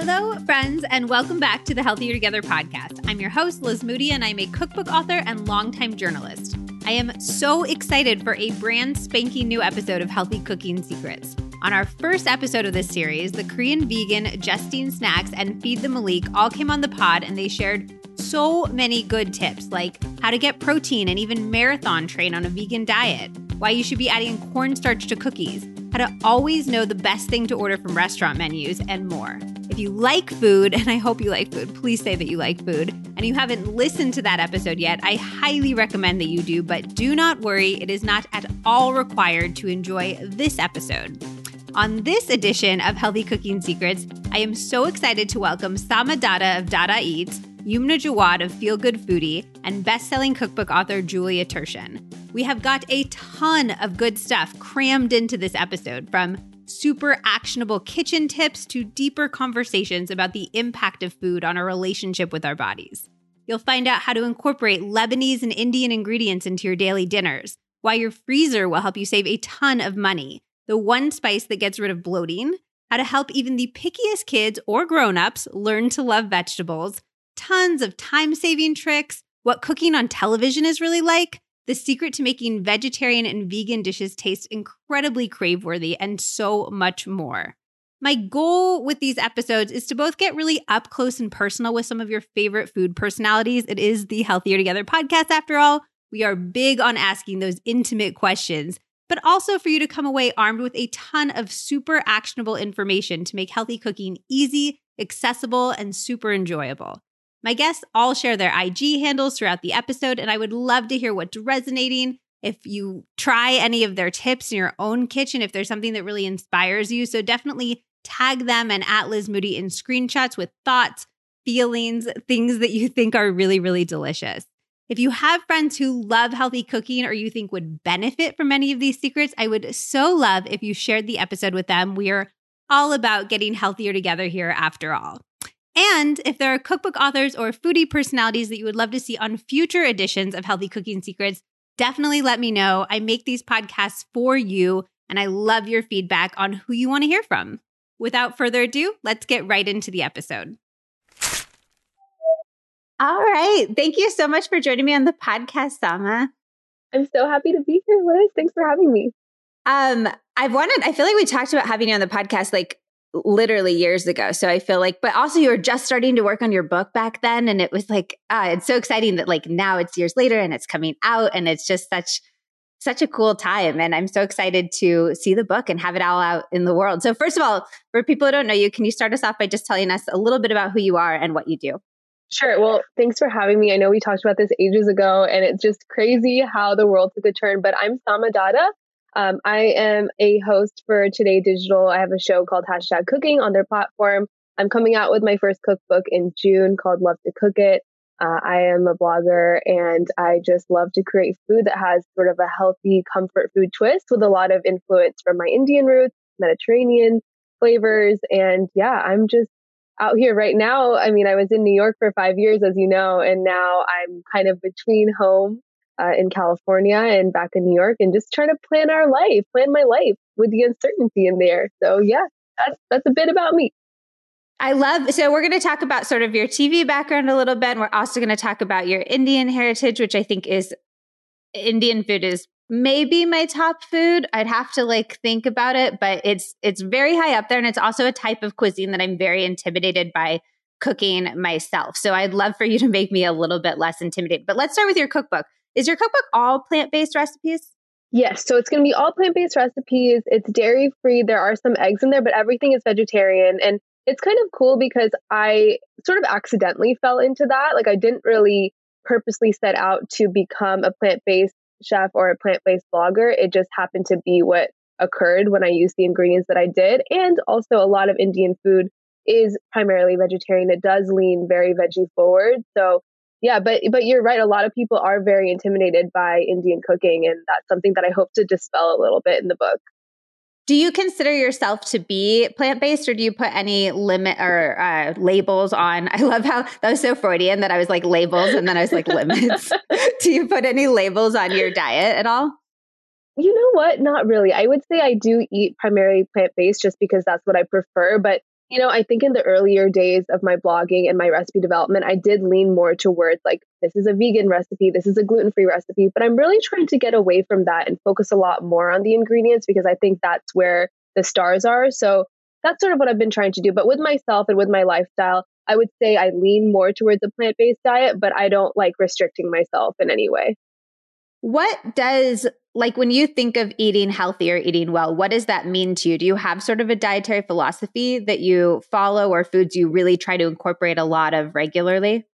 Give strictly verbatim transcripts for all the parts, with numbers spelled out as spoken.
Hello, friends, and welcome back to the Healthier Together podcast. I'm your host, Liz Moody, and I'm a cookbook author and longtime journalist. I am so excited for a brand spanking new episode of Healthy Cooking Secrets. On our first episode of this series, the Korean vegan Justine Snacks and Feed the Malik all came on the pod, and they shared so many good tips, like how to get protein and even marathon train on a vegan diet, why you should be adding cornstarch to cookies, how to always know the best thing to order from restaurant menus, and more. If you like food, and I hope you like food, please say that you like food, and you haven't listened to that episode yet, I highly recommend that you do, but do not worry, it is not at all required to enjoy this episode. On this edition of Healthy Cooking Secrets, I am so excited to welcome Sama Dada of Dada Eats, Yumna Jawad of Feel Good Foodie, and best-selling cookbook author Julia Turshen. We have got a ton of good stuff crammed into this episode, from super actionable kitchen tips to deeper conversations about the impact of food on our relationship with our bodies. You'll find out how to incorporate Lebanese and Indian ingredients into your daily dinners, why your freezer will help you save a ton of money, the one spice that gets rid of bloating, how to help even the pickiest kids or grown-ups learn to love vegetables, tons of time-saving tricks, what cooking on television is really like, the secret to making vegetarian and vegan dishes taste incredibly crave-worthy, and so much more. My goal with these episodes is to both get really up close and personal with some of your favorite food personalities. It is the Healthier Together podcast, after all. We are big on asking those intimate questions, but also for you to come away armed with a ton of super actionable information to make healthy cooking easy, accessible, and super enjoyable. My guests all share their I G handles throughout the episode, and I would love to hear what's resonating. If you try any of their tips in your own kitchen, if there's something that really inspires you. So definitely tag them and at Liz Moody in screenshots with thoughts, feelings, things that you think are really, really delicious. If you have friends who love healthy cooking or you think would benefit from any of these secrets, I would so love if you shared the episode with them. We are all about getting healthier together here, after all. And if there are cookbook authors or foodie personalities that you would love to see on future editions of Healthy Cooking Secrets, definitely let me know. I make these podcasts for you, and I love your feedback on who you want to hear from. Without further ado, let's get right into the episode. All right. Thank you so much for joining me on the podcast, Sama. I'm so happy to be here, Liz. Thanks for having me. Um, I've wanted, I feel like we talked about having you on the podcast like literally years ago. So I feel like, but also you were just starting to work on your book back then. And it was like, ah, it's so exciting that like now it's years later and it's coming out, and it's just such, such a cool time. And I'm so excited to see the book and have it all out in the world. So first of all, for people who don't know you, can you start us off by just telling us a little bit about who you are and what you do? Sure. Well, thanks for having me. I know we talked about this ages ago, and it's just crazy how the world took a turn, but I'm Sama Dada. Um, I am a host for Today Digital. I have a show called Hashtag Cooking on their platform. I'm coming out with my first cookbook in June called Love to Cook It. Uh, I am a blogger, and I just love to create food that has sort of a healthy comfort food twist with a lot of influence from my Indian roots, Mediterranean flavors. And yeah, I'm just out here right now. I mean, I was in New York for five years, as you know, and now I'm kind of between home Uh, in California and back in New York, and just trying to plan our life, plan my life with the uncertainty in there. So yeah, that's that's a bit about me. I love, so we're going to talk about sort of your T V background a little bit. And we're also going to talk about your Indian heritage, which I think is, Indian food is maybe my top food. I'd have to like think about it, but it's it's very high up there. And it's also a type of cuisine that I'm very intimidated by cooking myself. So I'd love for you to make me a little bit less intimidated. But let's start with your cookbook. Is your cookbook all plant-based recipes? Yes. So it's going to be all plant-based recipes. It's dairy-free. There are some eggs in there, but everything is vegetarian. And it's kind of cool because I sort of accidentally fell into that. Like I didn't really purposely set out to become a plant-based chef or a plant-based blogger. It just happened to be what occurred when I used the ingredients that I did. And also a lot of Indian food is primarily vegetarian. It does lean very veggie forward. So yeah, but but you're right. A lot of people are very intimidated by Indian cooking, and that's something that I hope to dispel a little bit in the book. Do you consider yourself to be plant-based, or do you put any limit or uh, labels on? I love how that was so Freudian that I was like labels and then I was like limits. Do you put any labels on your diet at all? You know what? Not really. I would say I do eat primarily plant-based just because that's what I prefer. But You know, I think in the earlier days of my blogging and my recipe development, I did lean more towards like, this is a vegan recipe, this is a gluten-free recipe, but I'm really trying to get away from that and focus a lot more on the ingredients because I think that's where the stars are. So that's sort of what I've been trying to do. But with myself and with my lifestyle, I would say I lean more towards a plant-based diet, but I don't like restricting myself in any way. What does, like when you think of eating healthy or eating well, what does that mean to you? Do you have sort of a dietary philosophy that you follow or foods you really try to incorporate a lot of regularly?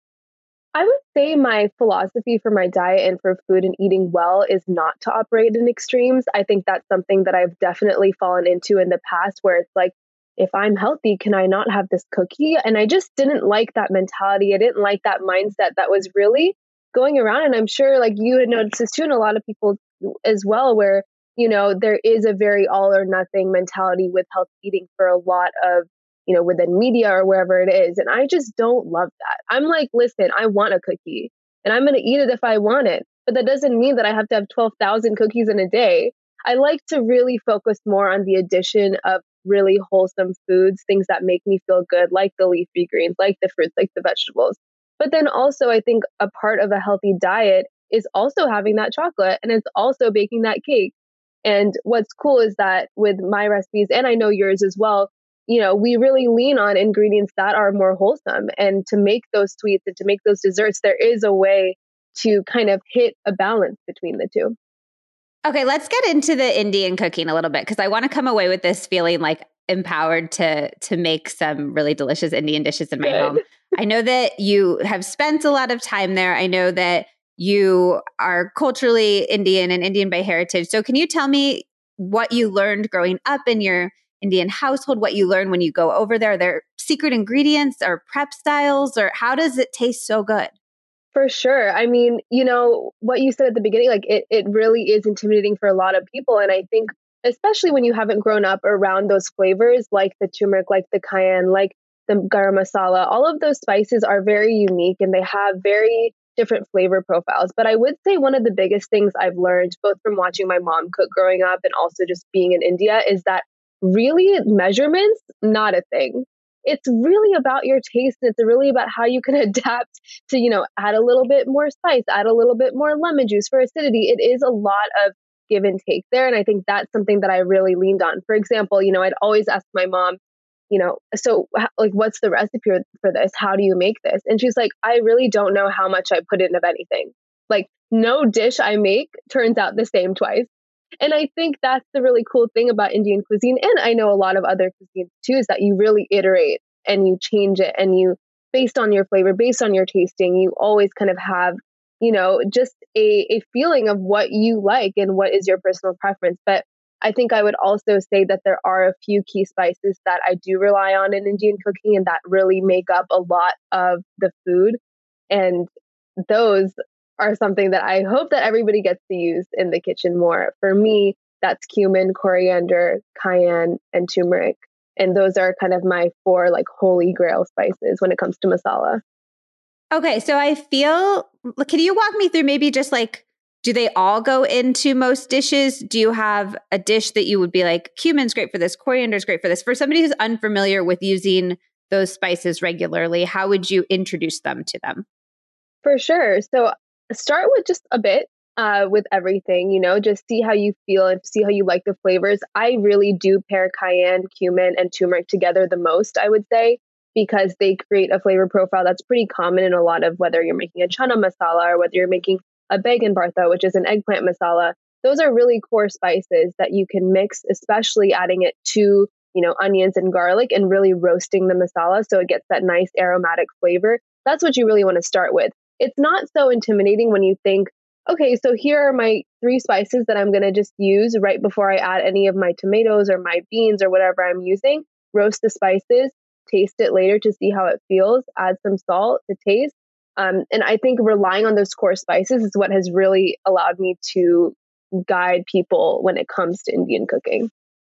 I would say my philosophy for my diet and for food and eating well is not to operate in extremes. I think that's something that I've definitely fallen into in the past where it's like, if I'm healthy, can I not have this cookie? And I just didn't like that mentality. I didn't like that mindset that was really going around. And I'm sure like you had noticed this too, and a lot of people as well, where, you know, there is a very all or nothing mentality with healthy eating for a lot of, you know, within media or wherever it is. And I just don't love that. I'm like, listen, I want a cookie and I'm going to eat it if I want it. But that doesn't mean that I have to have twelve thousand cookies in a day. I like to really focus more on the addition of really wholesome foods, things that make me feel good, like the leafy greens, like the fruits, like the vegetables. But then also, I think a part of a healthy diet is also having that chocolate and it's also baking that cake. And what's cool is that with my recipes, and I know yours as well, you know, we really lean on ingredients that are more wholesome. And to make those sweets and to make those desserts, there is a way to kind of hit a balance between the two. Okay, let's get into the Indian cooking a little bit because I want to come away with this feeling like empowered to to make some really delicious Indian dishes in my Good. home. I know that you have spent a lot of time there. I know that you are culturally Indian and Indian by heritage. So can you tell me what you learned growing up in your Indian household, what you learned when you go over there? Are there secret ingredients or prep styles, or how does it taste so good? For sure. I mean, you know, what you said at the beginning, like it, it really is intimidating for a lot of people. And I think, especially when you haven't grown up around those flavors, like the turmeric, like the cayenne, like the garam masala, all of those spices are very unique and they have very different flavor profiles. But I would say one of the biggest things I've learned, both from watching my mom cook growing up and also just being in India, is that really measurements, not a thing. It's really about your taste. And it's really about how you can adapt to, you know, add a little bit more spice, add a little bit more lemon juice for acidity. It is a lot of give and take there. And I think that's something that I really leaned on. For example, you know, I'd always ask my mom, you know, so like, what's the recipe for this? How do you make this? And she's like, I really don't know how much I put in of anything. Like no dish I make turns out the same twice. And I think that's the really cool thing about Indian cuisine. And I know a lot of other cuisines too, is that you really iterate and you change it and you, based on your flavor, based on your tasting, you always kind of have, you know, just a, a feeling of what you like and what is your personal preference. But I think I would also say that there are a few key spices that I do rely on in Indian cooking and that really make up a lot of the food. And those are something that I hope that everybody gets to use in the kitchen more. For me, that's cumin, coriander, cayenne, and turmeric. And those are kind of my four like holy grail spices when it comes to masala. Okay, so I feel, can you walk me through maybe just like, do they all go into most dishes? Do you have a dish that you would be like, cumin's great for this, coriander's great for this? For somebody who's unfamiliar with using those spices regularly, how would you introduce them to them? For sure. So start with just a bit uh, with everything, you know, just see how you feel and see how you like the flavors. I really do pair cayenne, cumin, and turmeric together the most, I would say, because they create a flavor profile that's pretty common in a lot of, whether you're making a chana masala or whether you're making a baigan bharta, which is an eggplant masala. Those are really core spices that you can mix, especially adding it to, you know, onions and garlic and really roasting the masala so it gets that nice aromatic flavor. That's what you really want to start with. It's not so intimidating when you think, okay, so here are my three spices that I'm going to just use right before I add any of my tomatoes or my beans or whatever I'm using. Roast the spices, taste it later to see how it feels, add some salt to taste. Um, and I think relying on those core spices is what has really allowed me to guide people when it comes to Indian cooking.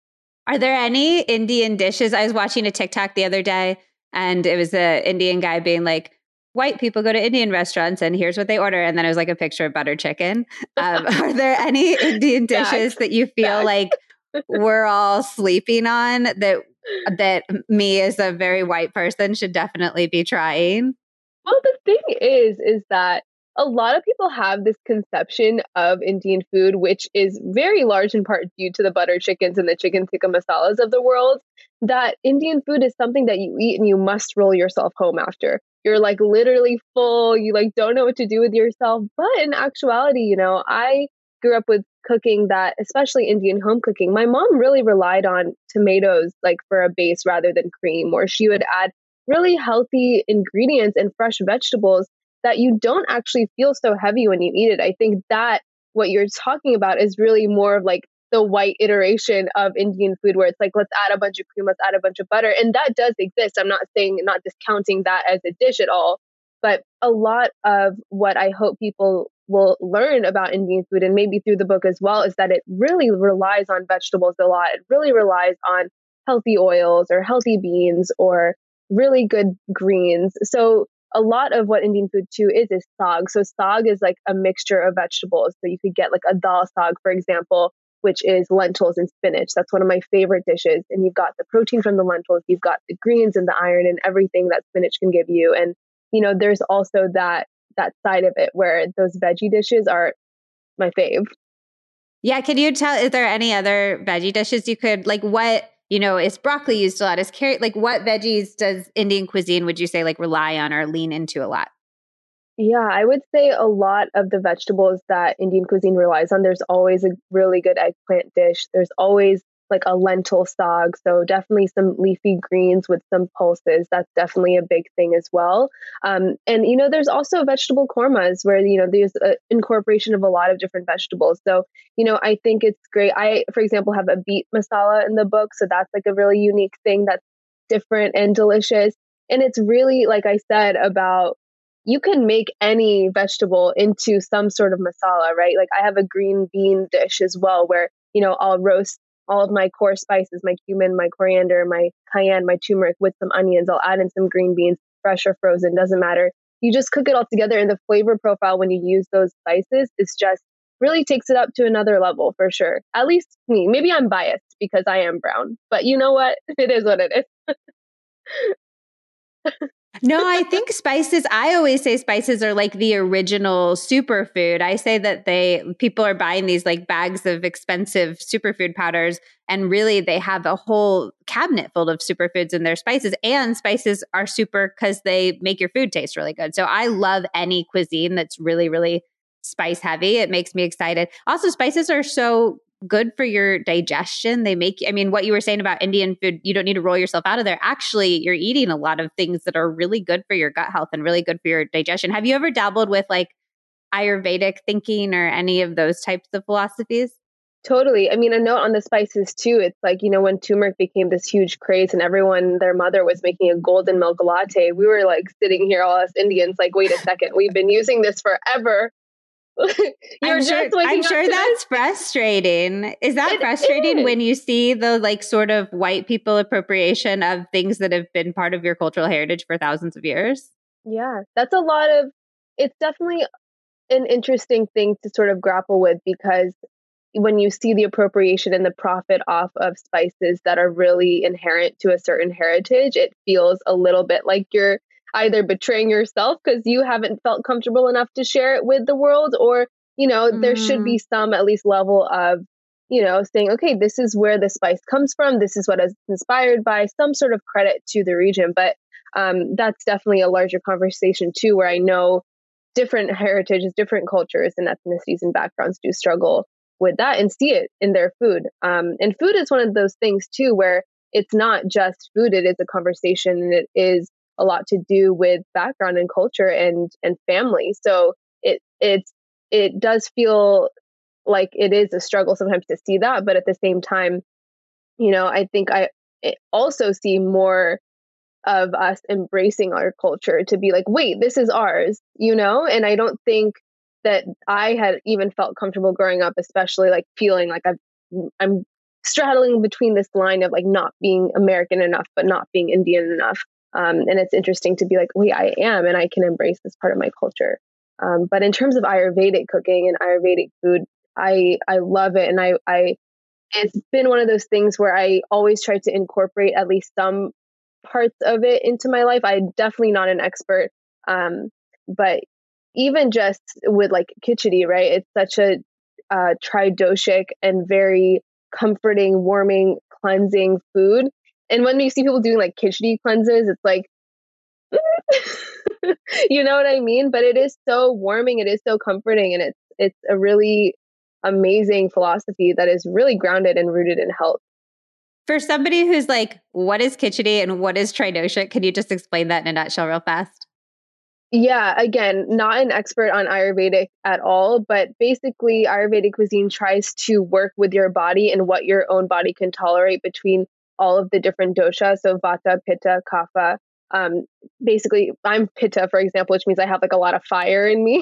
Are there any Indian dishes? I was watching a TikTok the other day and it was an Indian guy being like, white people go to Indian restaurants and here's what they order. And then it was like a picture of butter chicken. Um, are there any Indian dishes Facts. that you feel Facts. like we're all sleeping on that that me as a very white person should definitely be trying? Well, the thing is, is that a lot of people have this conception of Indian food, which is very large in part due to the butter chickens and the chicken tikka masalas of the world, that Indian food is something that you eat and you must roll yourself home after. You're like literally full, you like don't know what to do with yourself. But in actuality, you know, I grew up with cooking that, especially Indian home cooking. My mom really relied on tomatoes like for a base rather than cream, or she would add really healthy ingredients and fresh vegetables that you don't actually feel so heavy when you eat it. I think that what you're talking about is really more of like the white iteration of Indian food where it's like, let's add a bunch of cream, let's add a bunch of butter. And that does exist. I'm not saying, not discounting that as a dish at all. But a lot of what I hope people will learn about Indian food, and maybe through the book as well, is that it really relies on vegetables a lot. It really relies on healthy oils or healthy beans or really good greens. So a lot of what Indian food too is is saag. So saag is like a mixture of vegetables. So you could get like a dal saag, for example, which is lentils and spinach. That's one of my favorite dishes. And you've got the protein from the lentils, you've got the greens and the iron and everything that spinach can give you. And you know, there's also that that side of it where those veggie dishes are my fave. Yeah, can you tell, is there any other veggie dishes you could, like what, you know, is broccoli used a lot? Is carrot, like what veggies does Indian cuisine, would you say, like rely on or lean into a lot? Yeah, I would say a lot of the vegetables that Indian cuisine relies on, there's always a really good eggplant dish. There's always like a lentil saag. So definitely some leafy greens with some pulses. That's definitely a big thing as well. Um, and, you know, there's also vegetable kormas where, you know, there's an incorporation of a lot of different vegetables. So, you know, I think it's great. I, for example, have a beet masala in the book. So that's like a really unique thing that's different and delicious. And it's really, like I said, about you can make any vegetable into some sort of masala, right? Like I have a green bean dish as well, where, you know, I'll roast all of my core spices, my cumin, my coriander, my cayenne, my turmeric with some onions. I'll add in some green beans, fresh or frozen, doesn't matter. You just cook it all together, and the flavor profile when you use those spices is just really takes it up to another level for sure. At least me. Maybe I'm biased because I am brown, but you know what? It is what it is. No, I think spices, I always say spices are like the original superfood. I say that they, people are buying these like bags of expensive superfood powders, and really they have a whole cabinet full of superfoods in their spices, and spices are super because they make your food taste really good. So I love any cuisine that's really, really spice heavy. It makes me excited. Also, spices are so good for your digestion. They make, I mean, what you were saying about Indian food, you don't need to roll yourself out of there. Actually, you're eating a lot of things that are really good for your gut health and really good for your digestion. Have you ever dabbled with like Ayurvedic thinking or any of those types of philosophies? Totally. I mean, a note on the spices too. It's like, you know, when turmeric became this huge craze and everyone, their mother was making a golden milk latte, we were like sitting here, all us Indians, like, wait a second, we've been using this forever. You're I'm sure, I'm sure that's frustrating. Is that it frustrating is. When you see the like sort of white people appropriation of things that have been part of your cultural heritage for thousands of years? Yeah, that's a lot of, it's definitely an interesting thing to sort of grapple with, because when you see the appropriation and the profit off of spices that are really inherent to a certain heritage, it feels a little bit like you're either betraying yourself because you haven't felt comfortable enough to share it with the world, or, you know, mm. there should be some at least level of, you know, saying, okay, this is where the spice comes from. This is what is inspired by, some sort of credit to the region. But um, that's definitely a larger conversation too, where I know different heritages, different cultures and ethnicities and backgrounds do struggle with that and see it in their food. Um, and food is one of those things too, where it's not just food, it is a conversation, and it is a lot to do with background and culture and and family. So it it's it does feel like it is a struggle sometimes to see that, but at the same time, you know, I think I also see more of us embracing our culture to be like, wait, this is ours, you know? And I don't think that I had even felt comfortable growing up, especially like feeling like I've, I'm straddling between this line of like not being American enough, but not being Indian enough. Um, and it's interesting to be like, wait, I am, and I can embrace this part of my culture. Um, but in terms of Ayurvedic cooking and Ayurvedic food, I I love it, and I I it's been one of those things where I always try to incorporate at least some parts of it into my life. I'm definitely not an expert. Um, but even just with like khichdi, right? It's such a uh, tridoshic and very comforting, warming, cleansing food. And when you see people doing like khichdi cleanses, it's like, you know what I mean? But it is so warming. It is so comforting. And it's, it's a really amazing philosophy that is really grounded and rooted in health. For somebody who's like, what is khichdi and what is tridoshic? Can you just explain that in a nutshell real fast? Yeah, again, not an expert on Ayurvedic at all, but basically Ayurvedic cuisine tries to work with your body and what your own body can tolerate between all of the different doshas. So Vata, Pitta, Kapha. Um, basically, I'm Pitta, for example, which means I have like a lot of fire in me.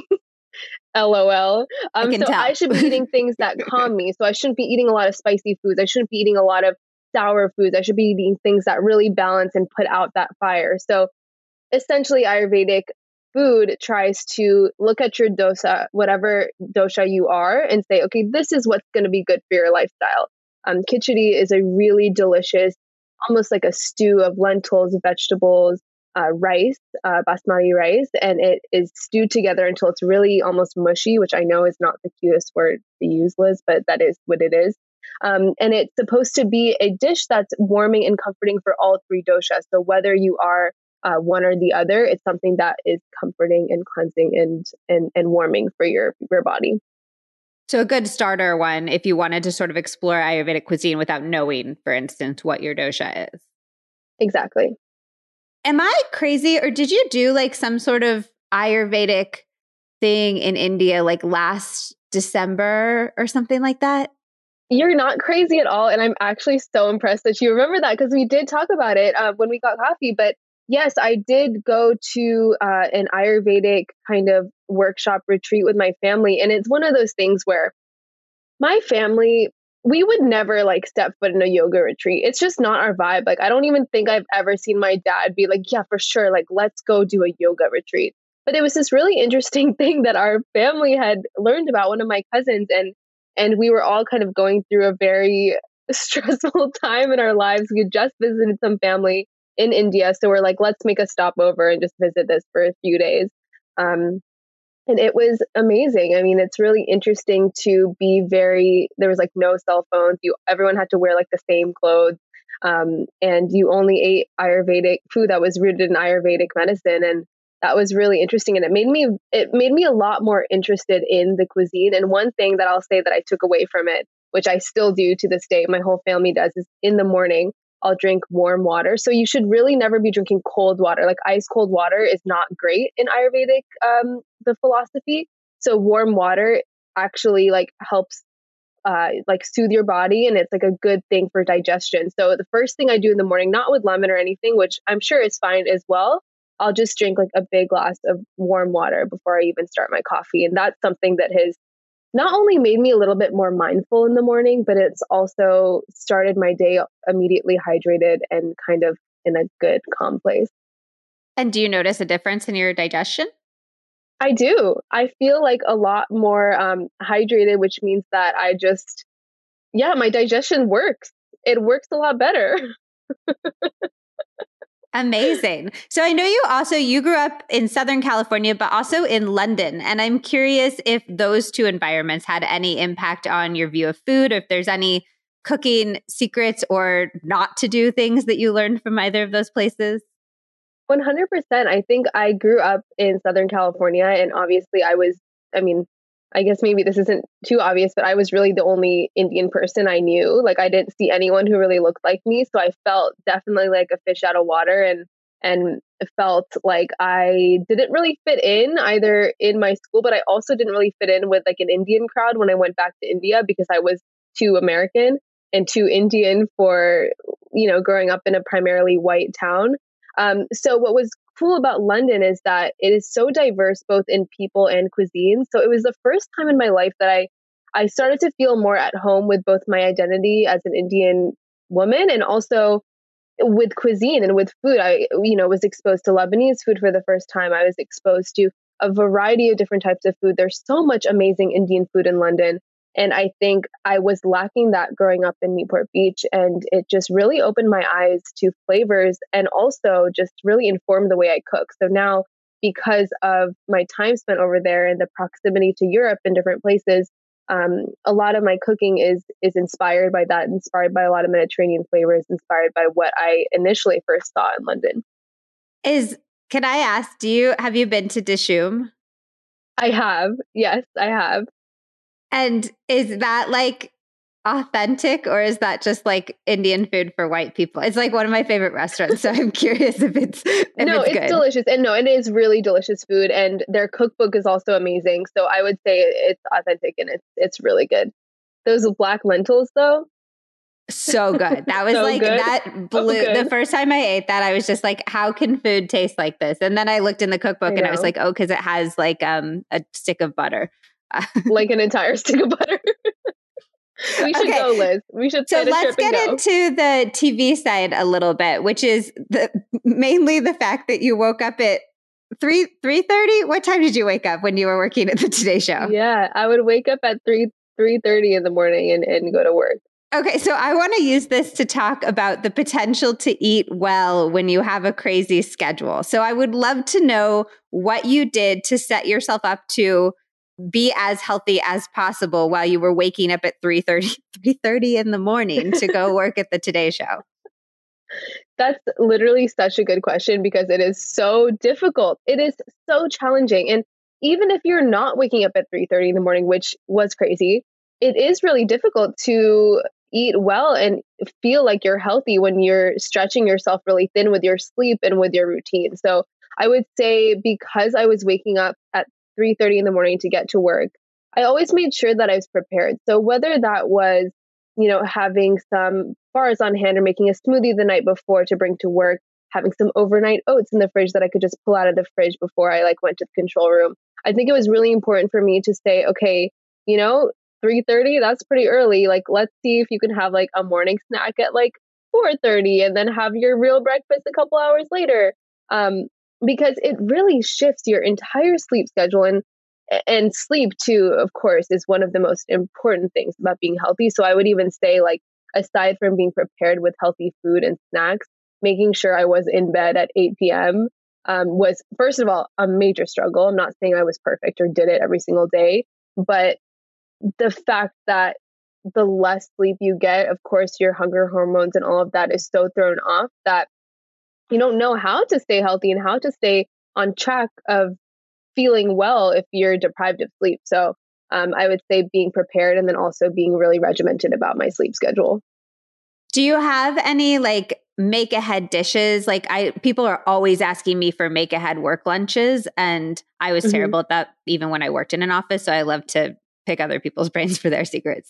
LOL. Um, I can so tell. I should be eating things that calm me. So I shouldn't be eating a lot of spicy foods. I shouldn't be eating a lot of sour foods. I should be eating things that really balance and put out that fire. So essentially, Ayurvedic food tries to look at your dosa, whatever dosha you are, and say, okay, this is what's going to be good for your lifestyle. Um, khichdi is a really delicious, almost like a stew of lentils, vegetables, uh, rice, uh, basmati rice, and it is stewed together until it's really almost mushy, which I know is not the cutest word to use, Liz, but that is what it is. Um, and it's supposed to be a dish that's warming and comforting for all three doshas. So whether you are uh, one or the other, it's something that is comforting and cleansing and and and warming for your your body. So a good starter one if you wanted to sort of explore Ayurvedic cuisine without knowing, for instance, what your dosha is. Exactly. Am I crazy, or did you do like some sort of Ayurvedic thing in India like last December or something like that? You're not crazy at all. And I'm actually so impressed that you remember that, because we did talk about it uh, when we got coffee. But yes, I did go to uh, an Ayurvedic kind of workshop retreat with my family. And it's one of those things where my family, we would never like step foot in a yoga retreat. It's just not our vibe. Like, I don't even think I've ever seen my dad be like, yeah, for sure. Like, let's go do a yoga retreat. But it was this really interesting thing that our family had learned about, one of my cousins. And, and we were all kind of going through a very stressful time in our lives. We had just visited some family in India. So we're like, let's make a stopover and just visit this for a few days. Um, And it was amazing. I mean, it's really interesting to be very, there was like no cell phones. You, everyone had to wear like the same clothes. Um, and you only ate Ayurvedic food that was rooted in Ayurvedic medicine. And that was really interesting. And it made me, it made me a lot more interested in the cuisine. And one thing that I'll say that I took away from it, which I still do to this day, my whole family does, is in the morning, I'll drink warm water. So you should really never be drinking cold water. Like ice cold water is not great in Ayurvedic, um, the philosophy. So warm water actually like helps uh, like soothe your body, and it's like a good thing for digestion. So the first thing I do in the morning, not with lemon or anything, which I'm sure is fine as well, I'll just drink like a big glass of warm water before I even start my coffee. And that's something that has not only made me a little bit more mindful in the morning, but it's also started my day immediately hydrated and kind of in a good, calm place. And do you notice a difference in your digestion? I do. I feel like a lot more um, hydrated, which means that I just, yeah, my digestion works. It works a lot better. Amazing. So I know you also, you grew up in Southern California, but also in London. And I'm curious if those two environments had any impact on your view of food, or if there's any cooking secrets or not to do things that you learned from either of those places. one hundred percent. I think I grew up in Southern California, and obviously I was, I mean, I guess maybe this isn't too obvious, but I was really the only Indian person I knew. Like, I didn't see anyone who really looked like me. So I felt definitely like a fish out of water, and, and felt like I didn't really fit in either in my school, but I also didn't really fit in with like an Indian crowd when I went back to India, because I was too American and too Indian for, you know, growing up in a primarily white town. Um, so what was cool about London is that it is so diverse, both in people and cuisine. So it was the first time in my life that I, I started to feel more at home with both my identity as an Indian woman and also with cuisine and with food. I, you know, was exposed to Lebanese food for the first time. I was exposed to a variety of different types of food. There's so much amazing Indian food in London. And I think I was lacking that growing up in Newport Beach. And it just really opened my eyes to flavors and also just really informed the way I cook. So now, because of my time spent over there and the proximity to Europe and different places, um, a lot of my cooking is is inspired by that, inspired by a lot of Mediterranean flavors, inspired by what I initially first saw in London. Is can I ask, do you have you been to Dishoom? I have. Yes, I have. And is that like authentic, or is that just like Indian food for white people? It's like one of my favorite restaurants. So I'm curious if it's if no, it's, it's good. delicious. And no, it is really delicious food. And their cookbook is also amazing. So I would say it's authentic and it's it's really good. Those black lentils though. So good. That was so like good. that blew so the first time I ate that. I was just like, how can food taste like this? And then I looked in the cookbook I and I was like, oh, because it has like um a stick of butter. Like an entire stick of butter. We should okay. go, Liz. We should. So let's get into the T V side a little bit, which is the mainly the fact that you woke up at three three thirty. What time did you wake up when you were working at the Today Show? Yeah, I would wake up at three three thirty in the morning and, and go to work. Okay, so I want to use this to talk about the potential to eat well when you have a crazy schedule. So I would love to know what you did to set yourself up to be as healthy as possible while you were waking up at three thirty in the morning to go work at the Today Show. That's literally such a good question because it is so difficult. It is so challenging. And even if you're not waking up at three thirty in the morning, which was crazy, it is really difficult to eat well and feel like you're healthy when you're stretching yourself really thin with your sleep and with your routine. So I would say because I was waking up at three thirty in the morning to get to work, I always made sure that I was prepared. So whether that was, you know, having some bars on hand or making a smoothie the night before to bring to work, having some overnight oats in the fridge that I could just pull out of the fridge before I like went to the control room. I think it was really important for me to say, okay, you know, three thirty, that's pretty early. Like, let's see if you can have like a morning snack at like four thirty and then have your real breakfast a couple hours later. Um, because it really shifts your entire sleep schedule. And and sleep too, of course, is one of the most important things about being healthy. So I would even say, like, aside from being prepared with healthy food and snacks, making sure I was in bed at eight p.m. Um, was, first of all, a major struggle. I'm not saying I was perfect or did it every single day, but the fact that the less sleep you get, of course, your hunger hormones and all of that is so thrown off that you don't know how to stay healthy and how to stay on track of feeling well if you're deprived of sleep. So um, I would say being prepared and then also being really regimented about my sleep schedule. Do you have any like make ahead dishes? Like I, people are always asking me for make ahead work lunches, and I was mm-hmm. terrible at that even when I worked in an office. So I love to pick other people's brains for their secrets.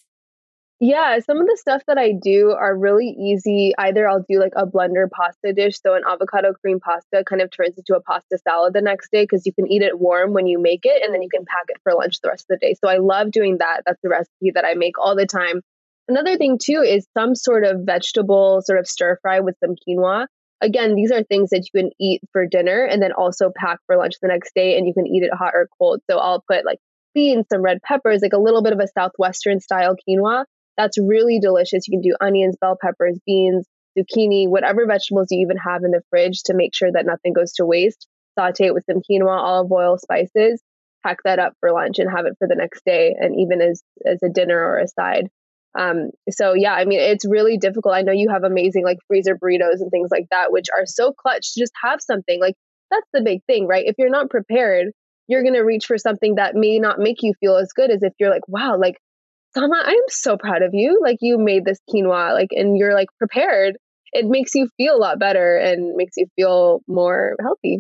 Yeah, some of the stuff that I do are really easy. Either I'll do like a blender pasta dish. So an avocado cream pasta kind of turns into a pasta salad the next day because you can eat it warm when you make it and then you can pack it for lunch the rest of the day. So I love doing that. That's the recipe that I make all the time. Another thing too is some sort of vegetable sort of stir fry with some quinoa. Again, these are things that you can eat for dinner and then also pack for lunch the next day, and you can eat it hot or cold. So I'll put like beans, some red peppers, like a little bit of a Southwestern style quinoa. That's really delicious. You can do onions, bell peppers, beans, zucchini, whatever vegetables you even have in the fridge to make sure that nothing goes to waste. Saute it with some quinoa, olive oil, spices, pack that up for lunch and have it for the next day and even as, as a dinner or a side. Um, so yeah, I mean, it's really difficult. I know you have amazing like freezer burritos and things like that, which are so clutch to just have something. Like that's the big thing, right? If you're not prepared, you're going to reach for something that may not make you feel as good as if you're like, wow, like, Sama, I am so proud of you. Like you made this quinoa, like, and you're like prepared. It makes you feel a lot better and makes you feel more healthy.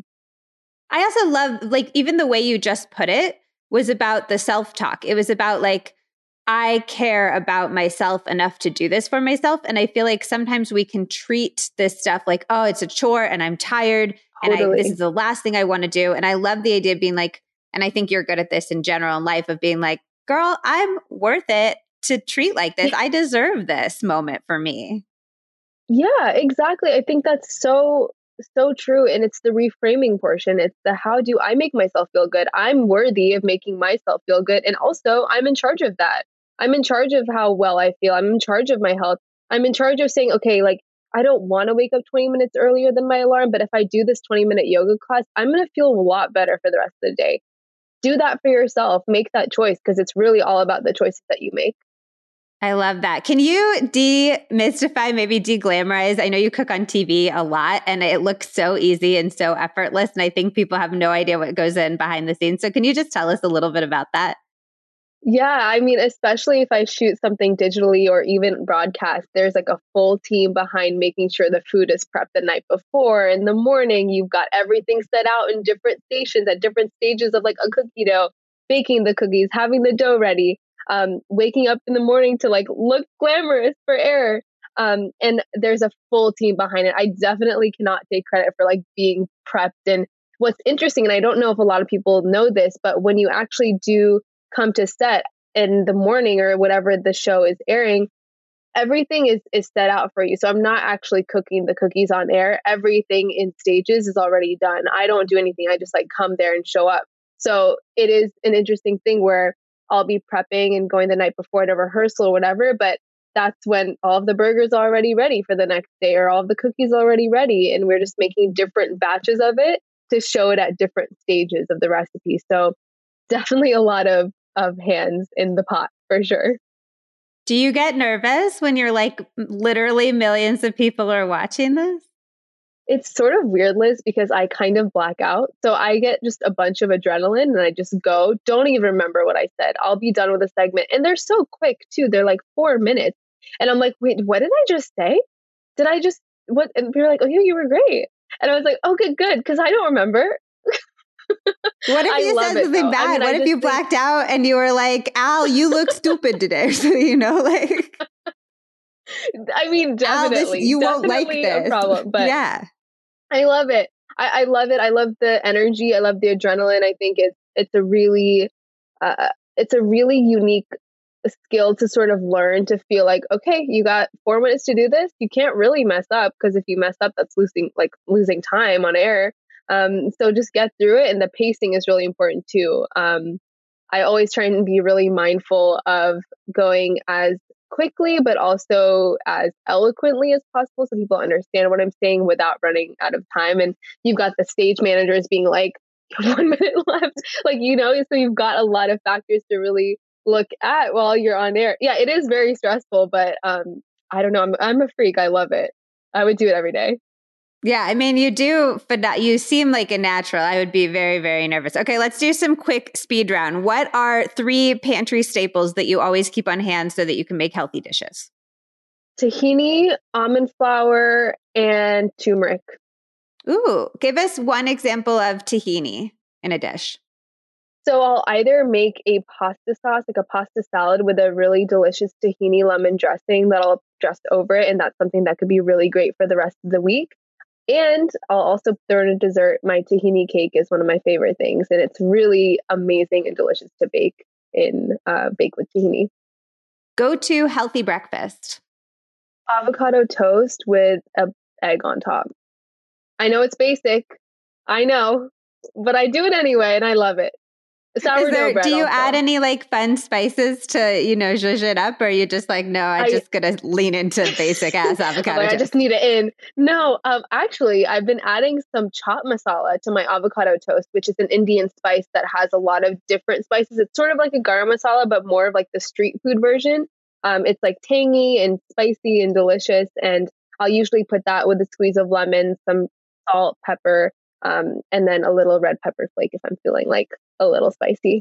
I also love, like, even the way you just put it was about the self-talk. It was about like, I care about myself enough to do this for myself. And I feel like sometimes we can treat this stuff like, oh, it's a chore and I'm tired Totally. and I, this is the last thing I want to do. And I love the idea of being like, and I think you're good at this in general in life of being like, girl, I'm worth it to treat like this. I deserve this moment for me. Yeah, exactly. I think that's so, so true. And it's the reframing portion. It's the how do I make myself feel good? I'm worthy of making myself feel good. And also, I'm in charge of that. I'm in charge of how well I feel. I'm in charge of my health. I'm in charge of saying, okay, like, I don't want to wake up twenty minutes earlier than my alarm, but if I do this twenty minute yoga class, I'm going to feel a lot better for the rest of the day. Do that for yourself. Make that choice because it's really all about the choices that you make. I love that. Can you demystify, maybe deglamorize? I know you cook on T V a lot and it looks so easy and so effortless. And I think people have no idea what goes in behind the scenes. So can you just tell us a little bit about that? Yeah, I mean, especially if I shoot something digitally or even broadcast, there's like a full team behind making sure the food is prepped the night before. In the morning, you've got everything set out in different stations at different stages of like a cookie dough, baking the cookies, having the dough ready, um, waking up in the morning to like look glamorous for air. Um, and there's a full team behind it. I definitely cannot take credit for like being prepped. And what's interesting, and I don't know if a lot of people know this, but when you actually do come to set in the morning or whatever the show is airing, everything is is set out for you. So I'm not actually cooking the cookies on air. Everything in stages is already done. I don't do anything. I just like come there and show up. So it is an interesting thing where I'll be prepping and going the night before to rehearsal or whatever, but that's when all of the burgers are already ready for the next day or all of the cookies already ready. And we're just making different batches of it to show it at different stages of the recipe. So definitely a lot of of hands in the pot for sure. Do you get nervous when you're like literally millions of people are watching this? It's sort of weird, Liz, because I kind of black out. So I get just a bunch of adrenaline and I just go, don't even remember what I said. I'll be done with a segment. And they're so quick too. They're like four minutes. And I'm like, wait, what did I just say? Did I just, what? And they're like, oh, yeah, you were great. And I was like, okay, good. Because I don't remember. What if you said something bad? I mean, what if you blacked think... out and you were like, Al, you look stupid today? So, you know, like. I mean, definitely. Al, this, you definitely won't like this. A problem, but yeah. I love it. I, I love it. I love the energy. I love the adrenaline. I think it's it's a really uh, it's a really unique skill to sort of learn to feel like, okay, you got four minutes to do this. You can't really mess up because if you mess up, that's losing like losing time on air. Um, so just get through it. And the pacing is really important too. Um, I always try and be really mindful of going as quickly, but also as eloquently as possible so people understand what I'm saying without running out of time. And you've got the stage managers being like, one minute left, like, you know, so you've got a lot of factors to really look at while you're on air. Yeah, it is very stressful, but um, I don't know. I'm, I'm a freak. I love it. I would do it every day. Yeah, I mean, you do, but you seem like a natural. I would be very, very nervous. Okay, let's do some quick speed round. What are three pantry staples that you always keep on hand so that you can make healthy dishes? Tahini, almond flour, and turmeric. Ooh, give us one example of tahini in a dish. So I'll either make a pasta sauce, like a pasta salad with a really delicious tahini lemon dressing that I'll dress over it. And that's something that could be really great for the rest of the week. And I'll also throw in a dessert. My tahini cake is one of my favorite things. And it's really amazing and delicious to bake in uh, bake with tahini. Go to healthy breakfast. Avocado toast with an egg on top. I know it's basic. I know. But I do it anyway and I love it. Sourdough there, bread do you also. add any like fun spices to, you know, zhuzh it up? Or are you just like, no, I'm I, just going to lean into basic ass avocado like, toast? I just need it in. No, um, actually, I've been adding some chaat masala to my avocado toast, which is an Indian spice that has a lot of different spices. It's sort of like a garam masala, but more of like the street food version. Um, it's like tangy and spicy and delicious. And I'll usually put that with a squeeze of lemon, some salt, pepper, um, and then a little red pepper flake if I'm feeling like a little spicy.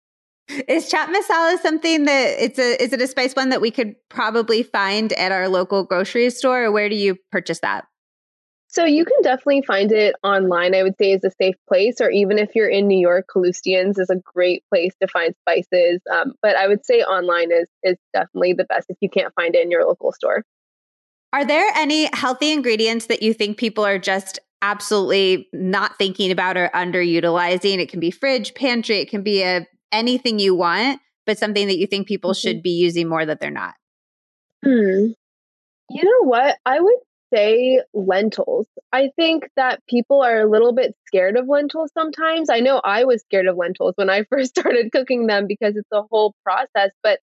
Is chaat masala something that it's a, is it a spice one that we could probably find at our local grocery store, or where do you purchase that? So you can definitely find it online, I would say, is a safe place, or even if you're in New York, Kalustyan's is a great place to find spices. Um, but I would say online is, is definitely the best if you can't find it in your local store. Are there any healthy ingredients that you think people are just absolutely not thinking about or underutilizing? It can be fridge, pantry, it can be a, anything you want, but something that you think people mm-hmm. should be using more that they're not. Hmm. You know what? I would say lentils. I think that people are a little bit scared of lentils sometimes. I know I was scared of lentils when I first started cooking them because it's a whole process, but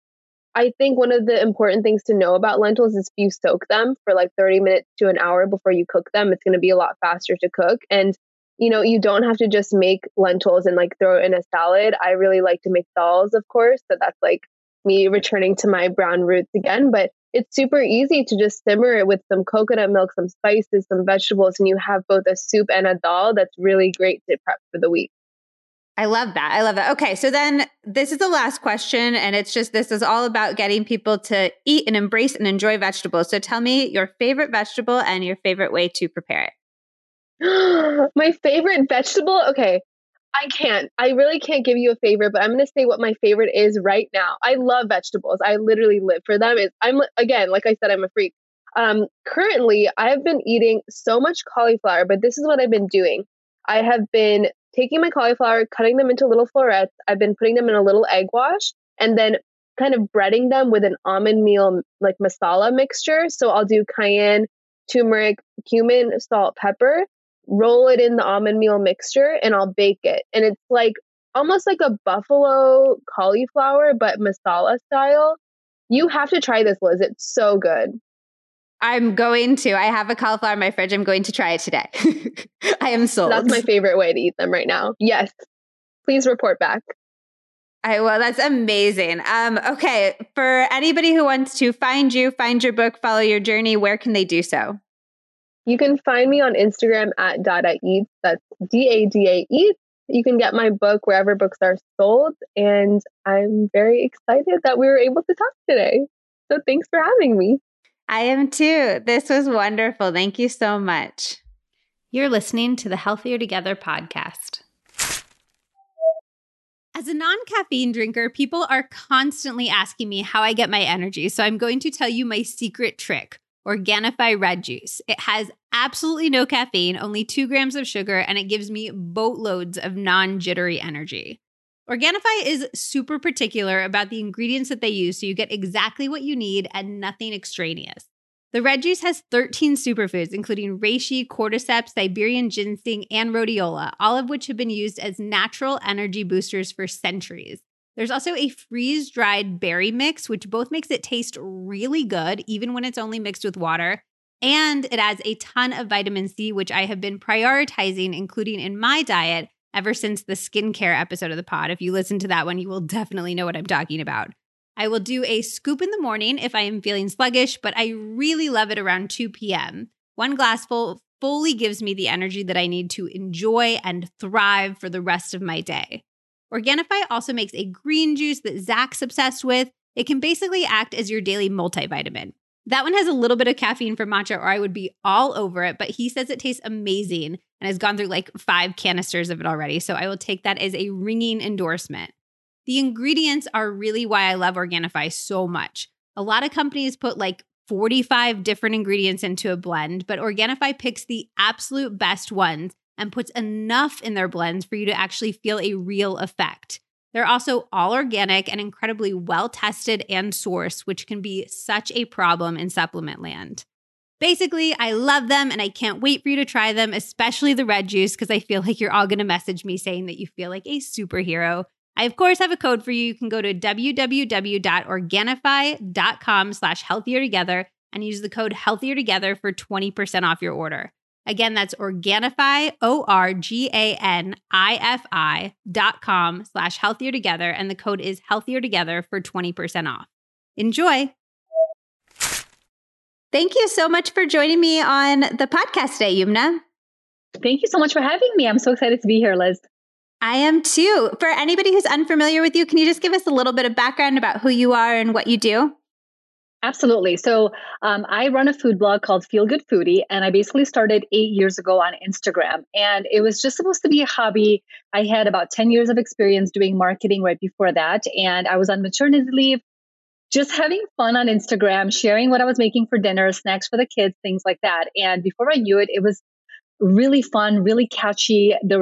I think one of the important things to know about lentils is if you soak them for like thirty minutes to an hour before you cook them, it's going to be a lot faster to cook. And, you know, you don't have to just make lentils and like throw it in a salad. I really like to make dals, of course. So that's like me returning to my brown roots again. But it's super easy to just simmer it with some coconut milk, some spices, some vegetables, and you have both a soup and a dal that's really great to prep for the week. I love that. I love that. Okay. So then this is the last question. And it's just, this is all about getting people to eat and embrace and enjoy vegetables. So tell me your favorite vegetable and your favorite way to prepare it. My favorite vegetable? Okay. I can't. I really can't give you a favorite, but I'm going to say what my favorite is right now. I love vegetables. I literally live for them. It's, I'm again, like I said, I'm a freak. Um, currently, I've been eating so much cauliflower, but this is what I've been doing. I have been taking my cauliflower, cutting them into little florets. I've been putting them in a little egg wash and then kind of breading them with an almond meal, like masala mixture. So I'll do cayenne, turmeric, cumin, salt, pepper, roll it in the almond meal mixture, and I'll bake it. And it's like almost like a buffalo cauliflower, but masala style. You have to try this, Liz. It's so good. I'm going to. I have a cauliflower in my fridge. I'm going to try it today. I am sold. That's my favorite way to eat them right now. Yes. Please report back. I will. That's amazing. Um, okay. For anybody who wants to find you, find your book, follow your journey, where can they do so? You can find me on Instagram at Dada Eats. That's D A D A Eats. You can get my book wherever books are sold. And I'm very excited that we were able to talk today. So thanks for having me. I am too. This was wonderful. Thank you so much. You're listening to the Healthier Together podcast. As a non-caffeine drinker, people are constantly asking me how I get my energy. So I'm going to tell you my secret trick, Organifi Red Juice. It has absolutely no caffeine, only two grams of sugar, and it gives me boatloads of non-jittery energy. Organifi is super particular about the ingredients that they use, so you get exactly what you need and nothing extraneous. The red juice has thirteen superfoods, including reishi, cordyceps, Siberian ginseng, and rhodiola, all of which have been used as natural energy boosters for centuries. There's also a freeze-dried berry mix, which both makes it taste really good, even when it's only mixed with water. And it adds a ton of vitamin C, which I have been prioritizing, including in my diet, ever since the skincare episode of the pod. If you listen to that one, you will definitely know what I'm talking about. I will do a scoop in the morning if I am feeling sluggish, but I really love it around two p.m. One glassful fully gives me the energy that I need to enjoy and thrive for the rest of my day. Organifi also makes a green juice that Zach's obsessed with. It can basically act as your daily multivitamin. That one has a little bit of caffeine from matcha, or I would be all over it, but he says it tastes amazing and has gone through like five canisters of it already, so I will take that as a ringing endorsement. The ingredients are really why I love Organifi so much. A lot of companies put like forty-five different ingredients into a blend, but Organifi picks the absolute best ones and puts enough in their blends for you to actually feel a real effect. They're also all organic and incredibly well-tested and sourced, which can be such a problem in supplement land. Basically, I love them and I can't wait for you to try them, especially the red juice, because I feel like you're all going to message me saying that you feel like a superhero. I, of course, have a code for you. You can go to www.organifi.com slash healthier together and use the code healthier together for twenty percent off your order. Again, that's Organifi, O R G A N I F I dot com slash healthier together. And the code is healthier together for twenty percent off. Enjoy. Thank you so much for joining me on the podcast today, Yumna. Thank you so much for having me. I'm so excited to be here, Liz. I am too. For anybody who's unfamiliar with you, can you just give us a little bit of background about who you are and what you do? Absolutely. So um, I run a food blog called Feel Good Foodie, and I basically started eight years ago on Instagram. And it was just supposed to be a hobby. I had about ten years of experience doing marketing right before that. And I was on maternity leave, just having fun on Instagram, sharing what I was making for dinner, snacks for the kids, things like that. And before I knew it, it was really fun, really catchy. There was